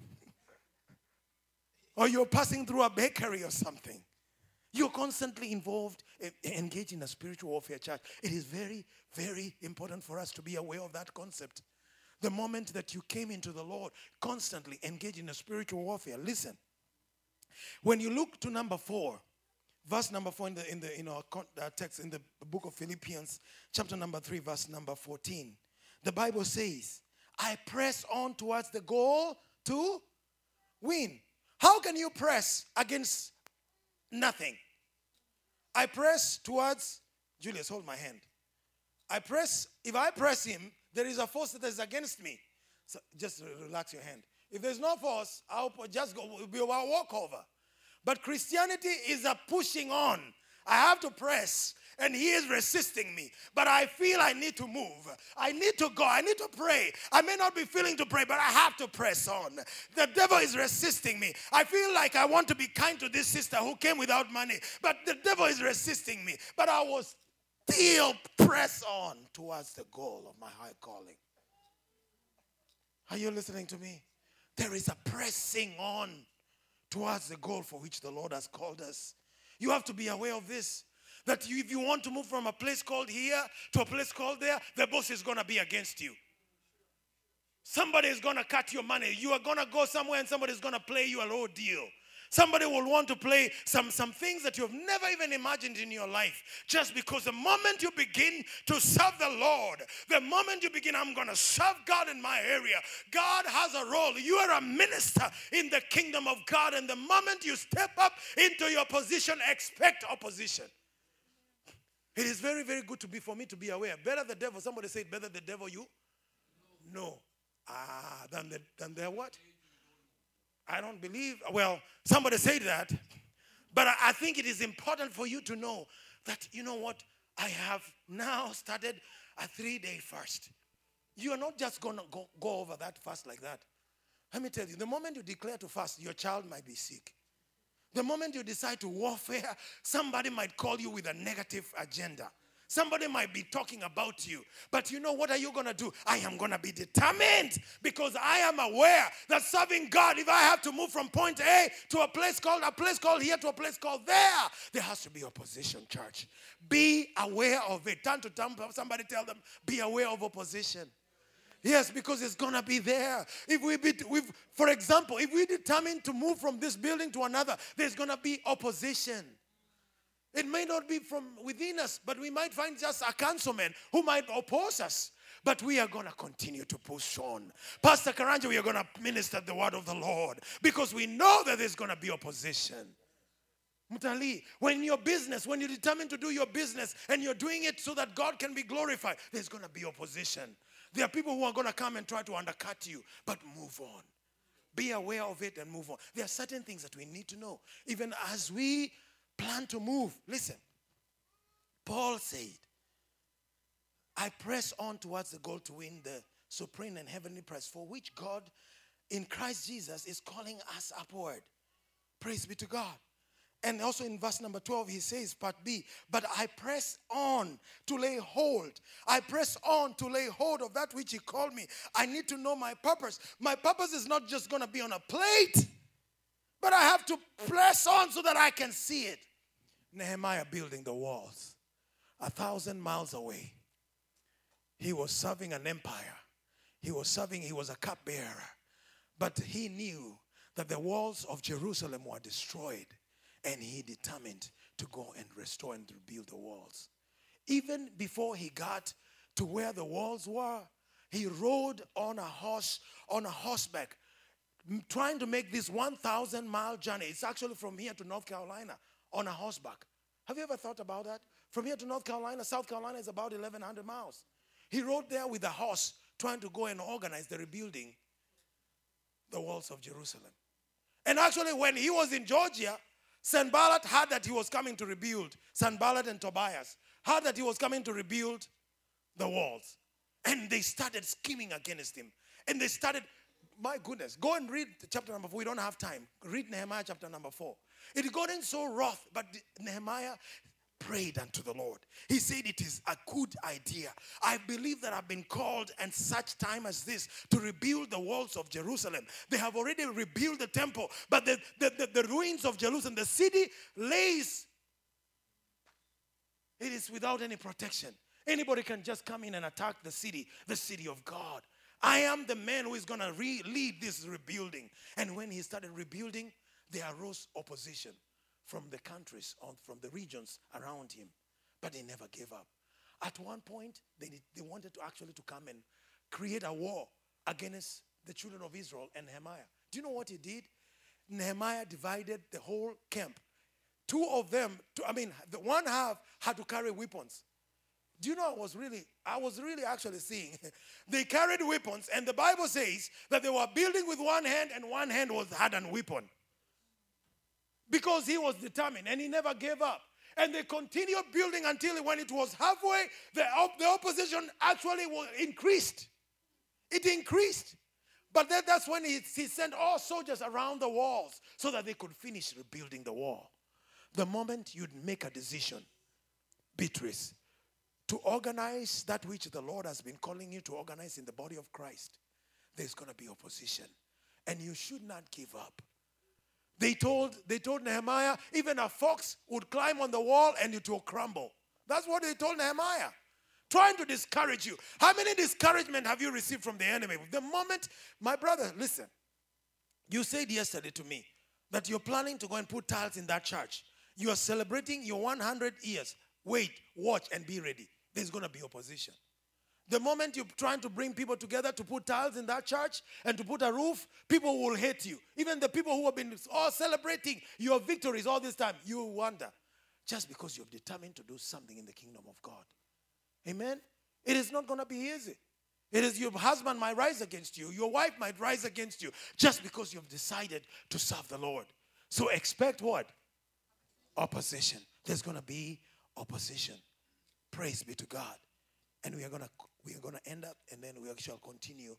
Or you're passing through a bakery or something. You're constantly involved, engaged in a spiritual warfare, church. It is very, very important for us to be aware of that concept. The moment that you came into the Lord, constantly engaged in a spiritual warfare. Listen, when you look to number 4, verse number 4 in our text in the book of Philippians, chapter number 3, verse number 14, the Bible says, I press on towards the goal to win. How can you press against nothing? I press towards, Julius, hold my hand. If I press him, there is a force that is against me. So just relax your hand. If there's no force, I'll just go, it'll be a walkover. But Christianity is a pushing on. I have to press, and he is resisting me. But I feel I need to move. I need to go. I need to pray. I may not be feeling to pray, but I have to press on. The devil is resisting me. I feel like I want to be kind to this sister who came without money, but the devil is resisting me. But I was still press on towards the goal of my high calling. Are you listening to me? There is a pressing on towards the goal for which the Lord has called us. You have to be aware of this. That if you want to move from a place called here to a place called there, the boss is going to be against you. Somebody is going to cut your money. You are going to go somewhere and somebody is going to play you a low deal. Somebody will want to play some things that you've never even imagined in your life. Just because the moment you begin to serve the Lord, the moment you begin, I'm going to serve God in my area. God has a role. You are a minister in the kingdom of God. And the moment you step up into your position, expect opposition. It is very, very good for me to be aware. Better the devil, somebody said, better the devil you know. Than the what? I don't believe. Well, somebody said that. But I think it is important for you to know that, you know what? I have now started a 3-day fast. You are not just going to go over that fast like that. Let me tell you, the moment you declare to fast, your child might be sick. The moment you decide to warfare, somebody might call you with a negative agenda. Somebody might be talking about you. But you know, what are you going to do? I am going to be determined because I am aware that serving God, if I have to move from point A to a place called here to a place called there has to be opposition, church. Be aware of it. Turn to somebody, tell them, be aware of opposition. Yes, because it's going to be there. For example, if we determine to move from this building to another, there's going to be opposition. It may not be from within us, but we might find just a councilman who might oppose us. But we are going to continue to push on. Pastor Karanja, we are going to minister the word of the Lord because we know that there's going to be opposition. Mutali, when you determine to do your business and you're doing it so that God can be glorified, there's going to be opposition. There are people who are going to come and try to undercut you, but move on. Be aware of it and move on. There are certain things that we need to know. Even as we plan to move. Listen, Paul said, I press on towards the goal to win the supreme and heavenly prize for which God in Christ Jesus is calling us upward. Praise be to God. And also in verse number 12, he says, part B, but I press on to lay hold. I press on to lay hold of that which he called me. I need to know my purpose. My purpose is not just going to be on a plate, but I have to press on so that I can see it. Nehemiah building the walls 1,000 miles away. He was serving an empire. He was a cupbearer. But he knew that the walls of Jerusalem were destroyed. And he determined to go and restore and rebuild the walls. Even before he got to where the walls were, he rode on horseback, trying to make this 1,000-mile journey. It's actually from here to North Carolina on a horseback. Have you ever thought about that? From here to North Carolina, South Carolina is about 1,100 miles. He rode there with a horse, trying to go and organize the rebuilding the walls of Jerusalem. And actually, when he was in Georgia, Sanballat heard that he was coming to rebuild. Sanballat and Tobias heard that he was coming to rebuild the walls. And they started scheming against him. And they started, my goodness, go and read chapter number 4. We don't have time. Read Nehemiah chapter number 4. It got in so wroth, but Nehemiah prayed unto the Lord. He said, it is a good idea. I believe that I've been called at such time as this to rebuild the walls of Jerusalem. They have already rebuilt the temple, but the ruins of Jerusalem, the city lays, it is without any protection. Anybody can just come in and attack the city of God. I am the man who is going to lead this rebuilding. And when he started rebuilding, there arose opposition from the countries, from the regions around him. But he never gave up. At one point, they wanted to actually to come and create a war against the children of Israel and Nehemiah. Do you know what he did? Nehemiah divided the whole camp. Two of them, the one half had to carry weapons. Do you know, I was really actually seeing, they carried weapons, and the Bible says that they were building with one hand, and one hand had a weapon. Because he was determined, and he never gave up. And they continued building until when it was halfway, the opposition actually increased. It increased. But then that's when he sent all soldiers around the walls so that they could finish rebuilding the wall. The moment you'd make a decision, Beatrice, to organize that which the Lord has been calling you to organize in the body of Christ, there's going to be opposition. And you should not give up. They told Nehemiah, even a fox would climb on the wall and it will crumble. That's what they told Nehemiah. Trying to discourage you. How many discouragement have you received from the enemy? The moment, my brother, listen. You said yesterday to me that you're planning to go and put tiles in that church. You are celebrating your 100 years. Wait, watch, and be ready. There's going to be opposition. The moment you're trying to bring people together to put tiles in that church and to put a roof, people will hate you. Even the people who have been all celebrating your victories all this time, you wonder. Just because you've determined to do something in the kingdom of God. Amen? It is not going to be easy. It is your husband might rise against you. Your wife might rise against you. Just because you've decided to serve the Lord. So expect what? Opposition. There's going to be opposition. Praise be to God. And we are going to end up, and then we shall continue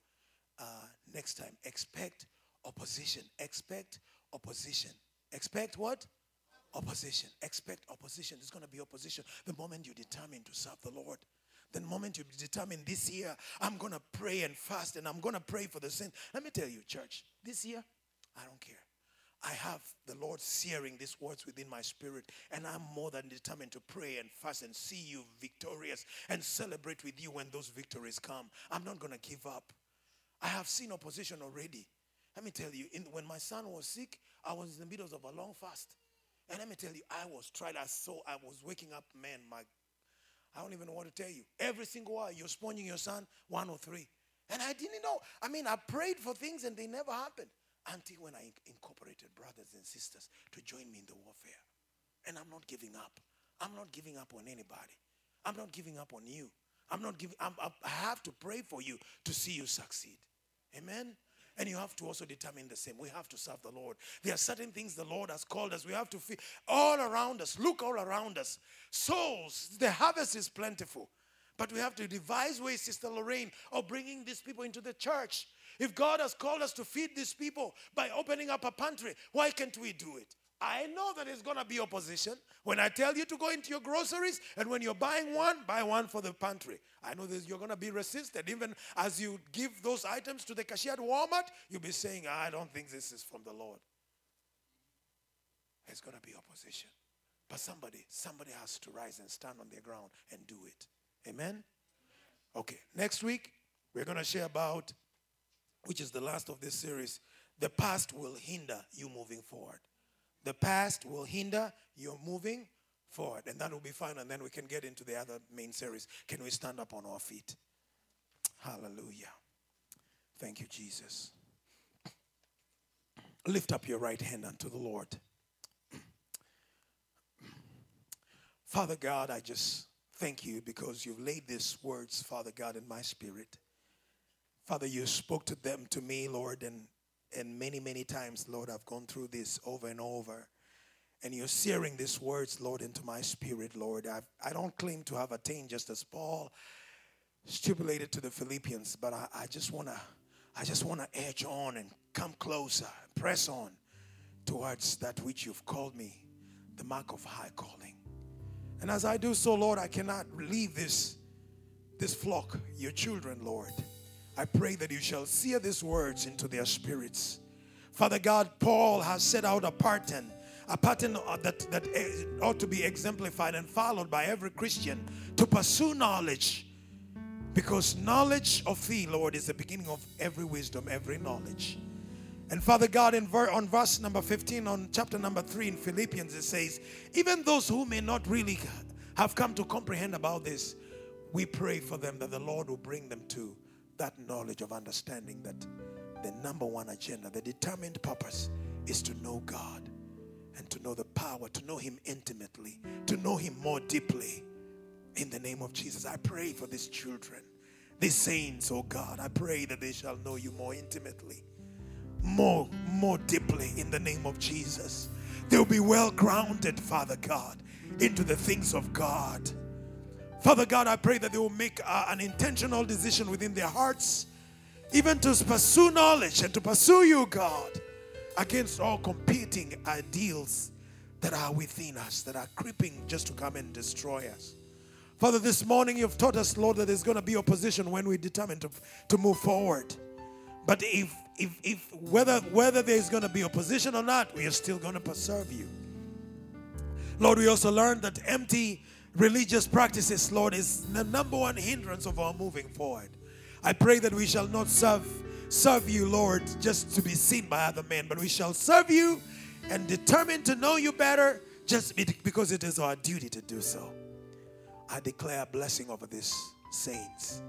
next time. Expect opposition. Expect opposition. Expect what? Opposition. Expect opposition. There's going to be opposition. The moment you determine to serve the Lord, the moment you determine this year, I'm going to pray and fast, and I'm going to pray for the saints. Let me tell you, church, this year, I don't care. I have the Lord searing these words within my spirit, and I'm more than determined to pray and fast and see you victorious and celebrate with you when those victories come. I'm not going to give up. I have seen opposition already. Let me tell you, when my son was sick, I was in the middle of a long fast. And let me tell you, I was tried. I was waking up, man, I don't even know what to tell you. Every single hour, you're sponging your son, 103. And I didn't know. I mean, I prayed for things and they never happened. Until when I incorporated brothers and sisters to join me in the warfare. And I'm not giving up. I'm not giving up on anybody. I'm not giving up on you. I have to pray for you to see you succeed. Amen? And you have to also determine the same. We have to serve the Lord. There are certain things the Lord has called us. We have to feel all around us. Look all around us. Souls, the harvest is plentiful. But we have to devise ways, Sister Lorraine, of bringing these people into the church. If God has called us to feed these people by opening up a pantry, why can't we do it? I know that there's going to be opposition. When I tell you to go into your groceries, and when you're buying one, buy one for the pantry. I know that you're going to be resisted. Even as you give those items to the cashier at Walmart, you'll be saying, I don't think this is from the Lord. There's going to be opposition. But somebody has to rise and stand on their ground and do it. Amen? Okay, next week, we're going to share about, which is the last of this series, the past will hinder you moving forward. The past will hinder you moving forward. And that will be fine. And then we can get into the other main series. Can we stand up on our feet? Hallelujah. Thank you, Jesus. Lift up your right hand unto the Lord. Father God, I just thank you because you've laid these words, Father God, in my spirit. Father, you spoke to them to me, Lord, and many, many times, Lord, I've gone through this over and over. And you're searing these words, Lord, into my spirit, Lord. I don't claim to have attained just as Paul stipulated to the Philippians, but I just want to edge on and come closer, press on towards that which you've called me, the mark of high calling. And as I do so, Lord, I cannot leave this flock, your children, Lord. I pray that you shall sear these words into their spirits. Father God, Paul has set out a pattern that ought to be exemplified and followed by every Christian to pursue knowledge. Because knowledge of thee, Lord, is the beginning of every wisdom, every knowledge. And Father God, on verse number 15, on chapter number 3 in Philippians, it says, even those who may not really have come to comprehend about this, we pray for them that the Lord will bring them to that knowledge of understanding that the number one agenda, the determined purpose is to know God and to know the power, to know him intimately, to know him more deeply. In the name of Jesus, I pray for these children, these saints, oh God. I pray that they shall know you more intimately, more deeply in the name of Jesus. They'll be well grounded, Father God, into the things of God. Father God, I pray that they will make an intentional decision within their hearts, even to pursue knowledge and to pursue you, God, against all competing ideals that are within us, that are creeping just to come and destroy us. Father, this morning you've taught us, Lord, that there's going to be opposition when we determine to move forward. But if whether there's going to be opposition or not, we are still going to serve you. Lord, we also learned that empty religious practices, Lord, is the number one hindrance of our moving forward. I pray that we shall not serve you, Lord, just to be seen by other men, but we shall serve you and determine to know you better just because it is our duty to do so. I declare a blessing over these saints.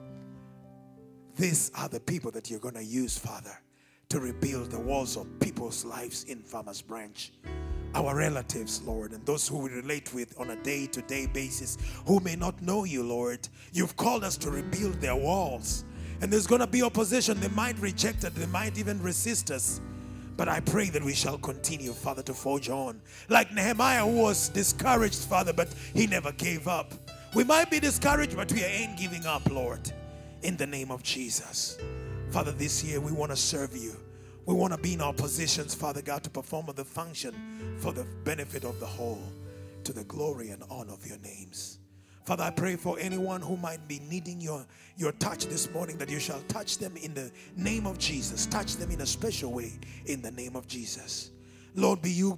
These are the people that you're going to use, Father, to rebuild the walls of people's lives in Farmers Branch. Our relatives, Lord, and those who we relate with on a day-to-day basis who may not know you, Lord. You've called us to rebuild their walls. And there's going to be opposition. They might reject it. They might even resist us. But I pray that we shall continue, Father, to forge on. Like Nehemiah, who was discouraged, Father, but he never gave up. We might be discouraged, but we ain't giving up, Lord. In the name of Jesus. Father, this year we want to serve you. We want to be in our positions, Father God, to perform the function for the benefit of the whole, to the glory and honor of your names. Father, I pray for anyone who might be needing your touch this morning, that you shall touch them in the name of Jesus. Touch them in a special way in the name of Jesus. Lord, be you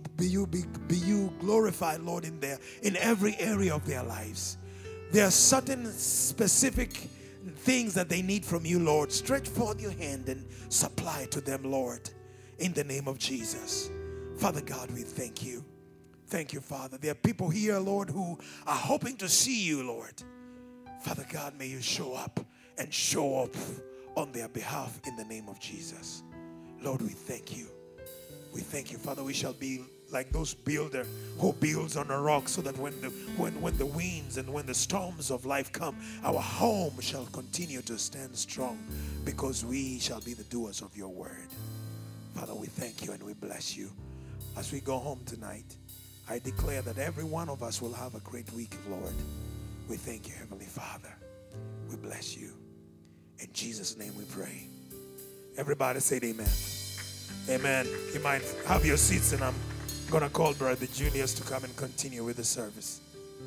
glorified, Lord, in every area of their lives. There are certain specific things that they need from you, Lord. Stretch forth your hand and supply to them, Lord, in the name of Jesus. Father God, we thank you. Thank you, Father. There are people here, Lord, who are hoping to see you, Lord. Father God, may you show up and show up on their behalf in the name of Jesus. Lord, we thank you. We thank you, Father. We shall be like those builder who builds on a rock, so that when the winds and when the storms of life come, our home shall continue to stand strong, because we shall be the doers of your word. Father, we thank you and we bless you. As we go home tonight, I declare that every one of us will have a great week, Lord. We thank you, Heavenly Father. We bless you. In Jesus' name we pray. Everybody say amen. Amen. You might have your seats, and I'm going to call Brother Junius to come and continue with the service.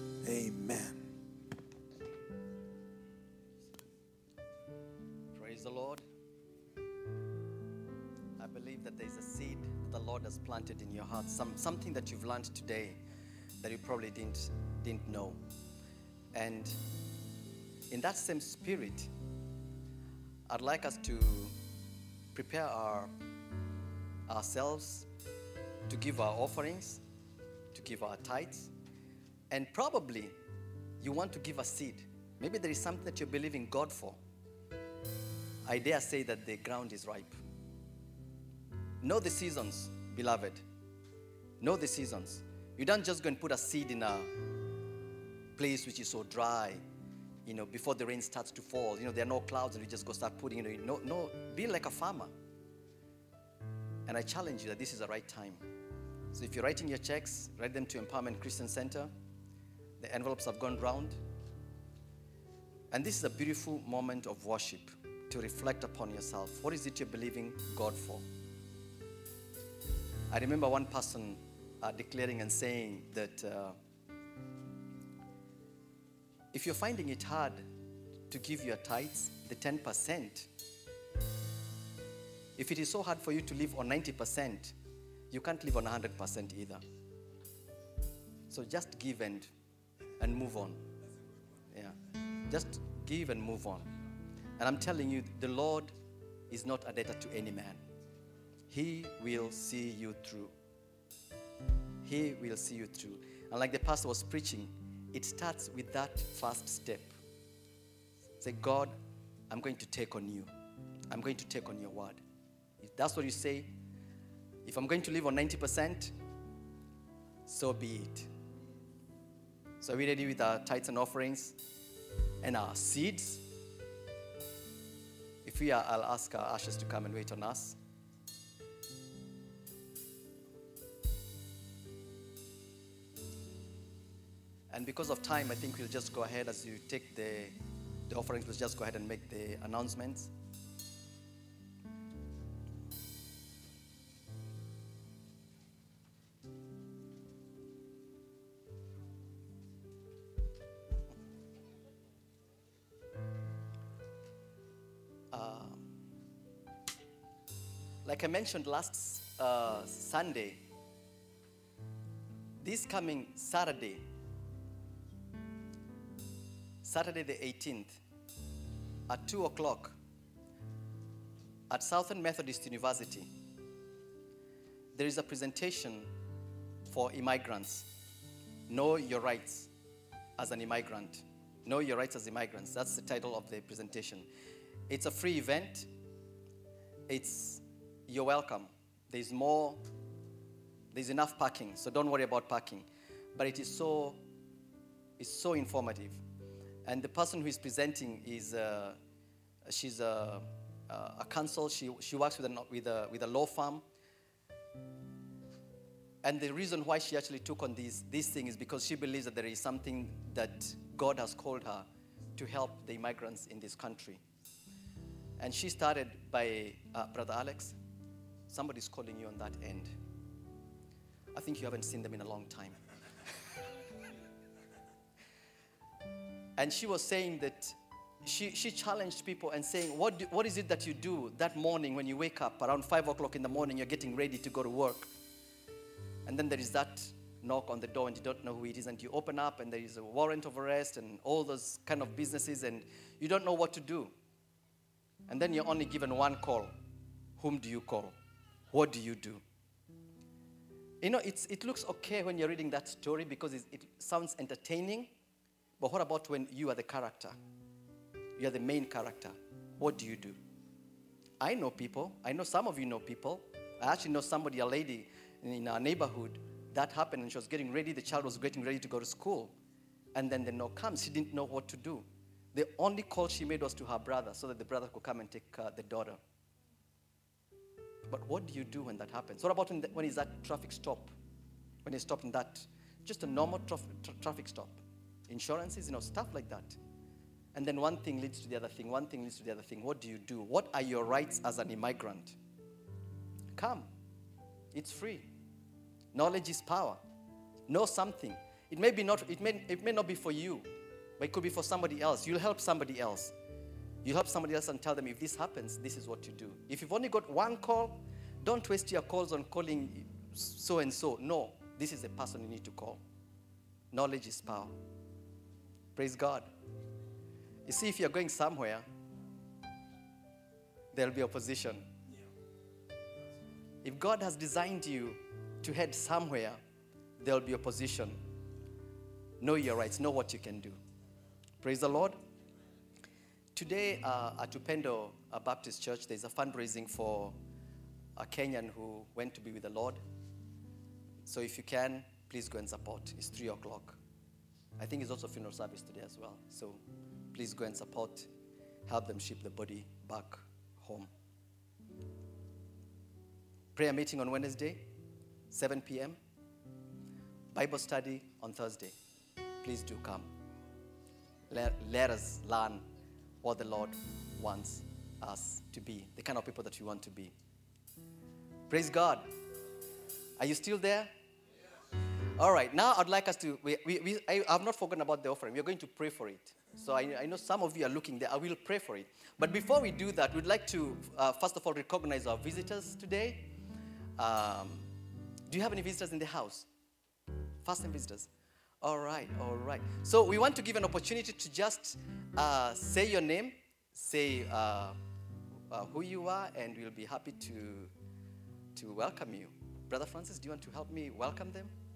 Amen. Praise the Lord. I believe that there's a seed that the Lord has planted in your heart. Something that you've learned today that you probably didn't know. And in that same spirit, I'd like us to prepare ourselves to give our offerings, to give our tithes. And probably you want to give a seed. Maybe there is something that you're believing God for. I dare say that the ground is ripe. Know the seasons, beloved. Know the seasons. You don't just go and put a seed in a place which is so dry, before the rain starts to fall. There are no clouds, and you just go start putting, no, be like a farmer. And I challenge you that this is the right time. So if you're writing your checks, write them to Empowerment Christian Center. The envelopes have gone round. And this is a beautiful moment of worship, to reflect upon yourself. What is it you're believing God for? I remember one person declaring and saying that if you're finding it hard to give your tithes, the 10%, if it is so hard for you to live on 90%, you can't live on 100% either. So just give and move on. Yeah. Just give and move on. And I'm telling you, the Lord is not a debtor to any man. He will see you through. He will see you through. And like the pastor was preaching, it starts with that first step. Say, God, I'm going to take on you. I'm going to take on your word. If that's what you say, if I'm going to live on 90%, so be it. So are we ready with our tithes and offerings and our seeds? If we are, I'll ask our ushers to come and wait on us. And because of time, I think we'll just go ahead as you take the offerings. We'll just go ahead and make the announcements. Like I mentioned last Sunday, this coming Saturday the 18th, at 2 o'clock, at Southern Methodist University, there is a presentation for immigrants. Know your rights as an immigrant. Know your rights as immigrants. That's the title of the presentation. It's a free event. You're welcome. There's enough parking, so don't worry about parking. But it's so informative. And the person who is presenting she's a counsel. She works with a law firm. And the reason why she actually took on this thing is because she believes that there is something that God has called her to help the immigrants in this country. And she started by, Brother Alex, somebody's calling you on that end. I think you haven't seen them in a long time. And she was saying that she challenged people and saying, what is it that you do that morning when you wake up around 5 o'clock in the morning, you're getting ready to go to work? And then there is that knock on the door and you don't know who it is, and you open up and there is a warrant of arrest and all those kind of businesses, and you don't know what to do. And then you're only given one call. Whom do you call? What do you do? You know, it looks okay when you're reading that story because it sounds entertaining, but what about when you are the character? You are the main character. What do you do? I know people. I know some of you know people. I actually know somebody, a lady in our neighborhood, that happened, and she was getting ready. The child was getting ready to go to school. And then the knock comes. She didn't know what to do. The only call she made was to her brother so that the brother could come and take the daughter. But what do you do when that happens? What about when it's that traffic stop? When you stop in that, just a normal traffic stop. Insurances, stuff like that. And then one thing leads to the other thing. One thing leads to the other thing. What do you do? What are your rights as an immigrant? Come. It's free. Knowledge is power. Know something. It may not be for you, but it could be for somebody else. You'll help somebody else. You help somebody else and tell them, if this happens, this is what you do. If you've only got one call, don't waste your calls on calling so and so. No, this is the person you need to call. Knowledge is power. Praise God. You see, if you're going somewhere, there'll be opposition. If God has designed you to head somewhere, there'll be opposition. Know your rights. Know what you can do. Praise the Lord. Today at Upendo Baptist Church, there's a fundraising for a Kenyan who went to be with the Lord. So if you can, please go and support. It's 3 o'clock. I think it's also funeral service today as well. So please go and support. Help them ship the body back home. Prayer meeting on Wednesday, 7 p.m. Bible study on Thursday. Please do come. Let us learn what the Lord wants us to be, the kind of people that we want to be. Praise God. Are you still there? All right, now I'd like us to, I have not forgotten about the offering. We're going to pray for it. So I know some of you are looking there. I will pray for it. But before we do that, we'd like to, first of all, recognize our visitors today. Do you have any visitors in the house? First-time visitors. All right. So we want to give an opportunity to just say your name, say who you are, and we'll be happy to welcome you. Brother Francis, do you want to help me welcome them?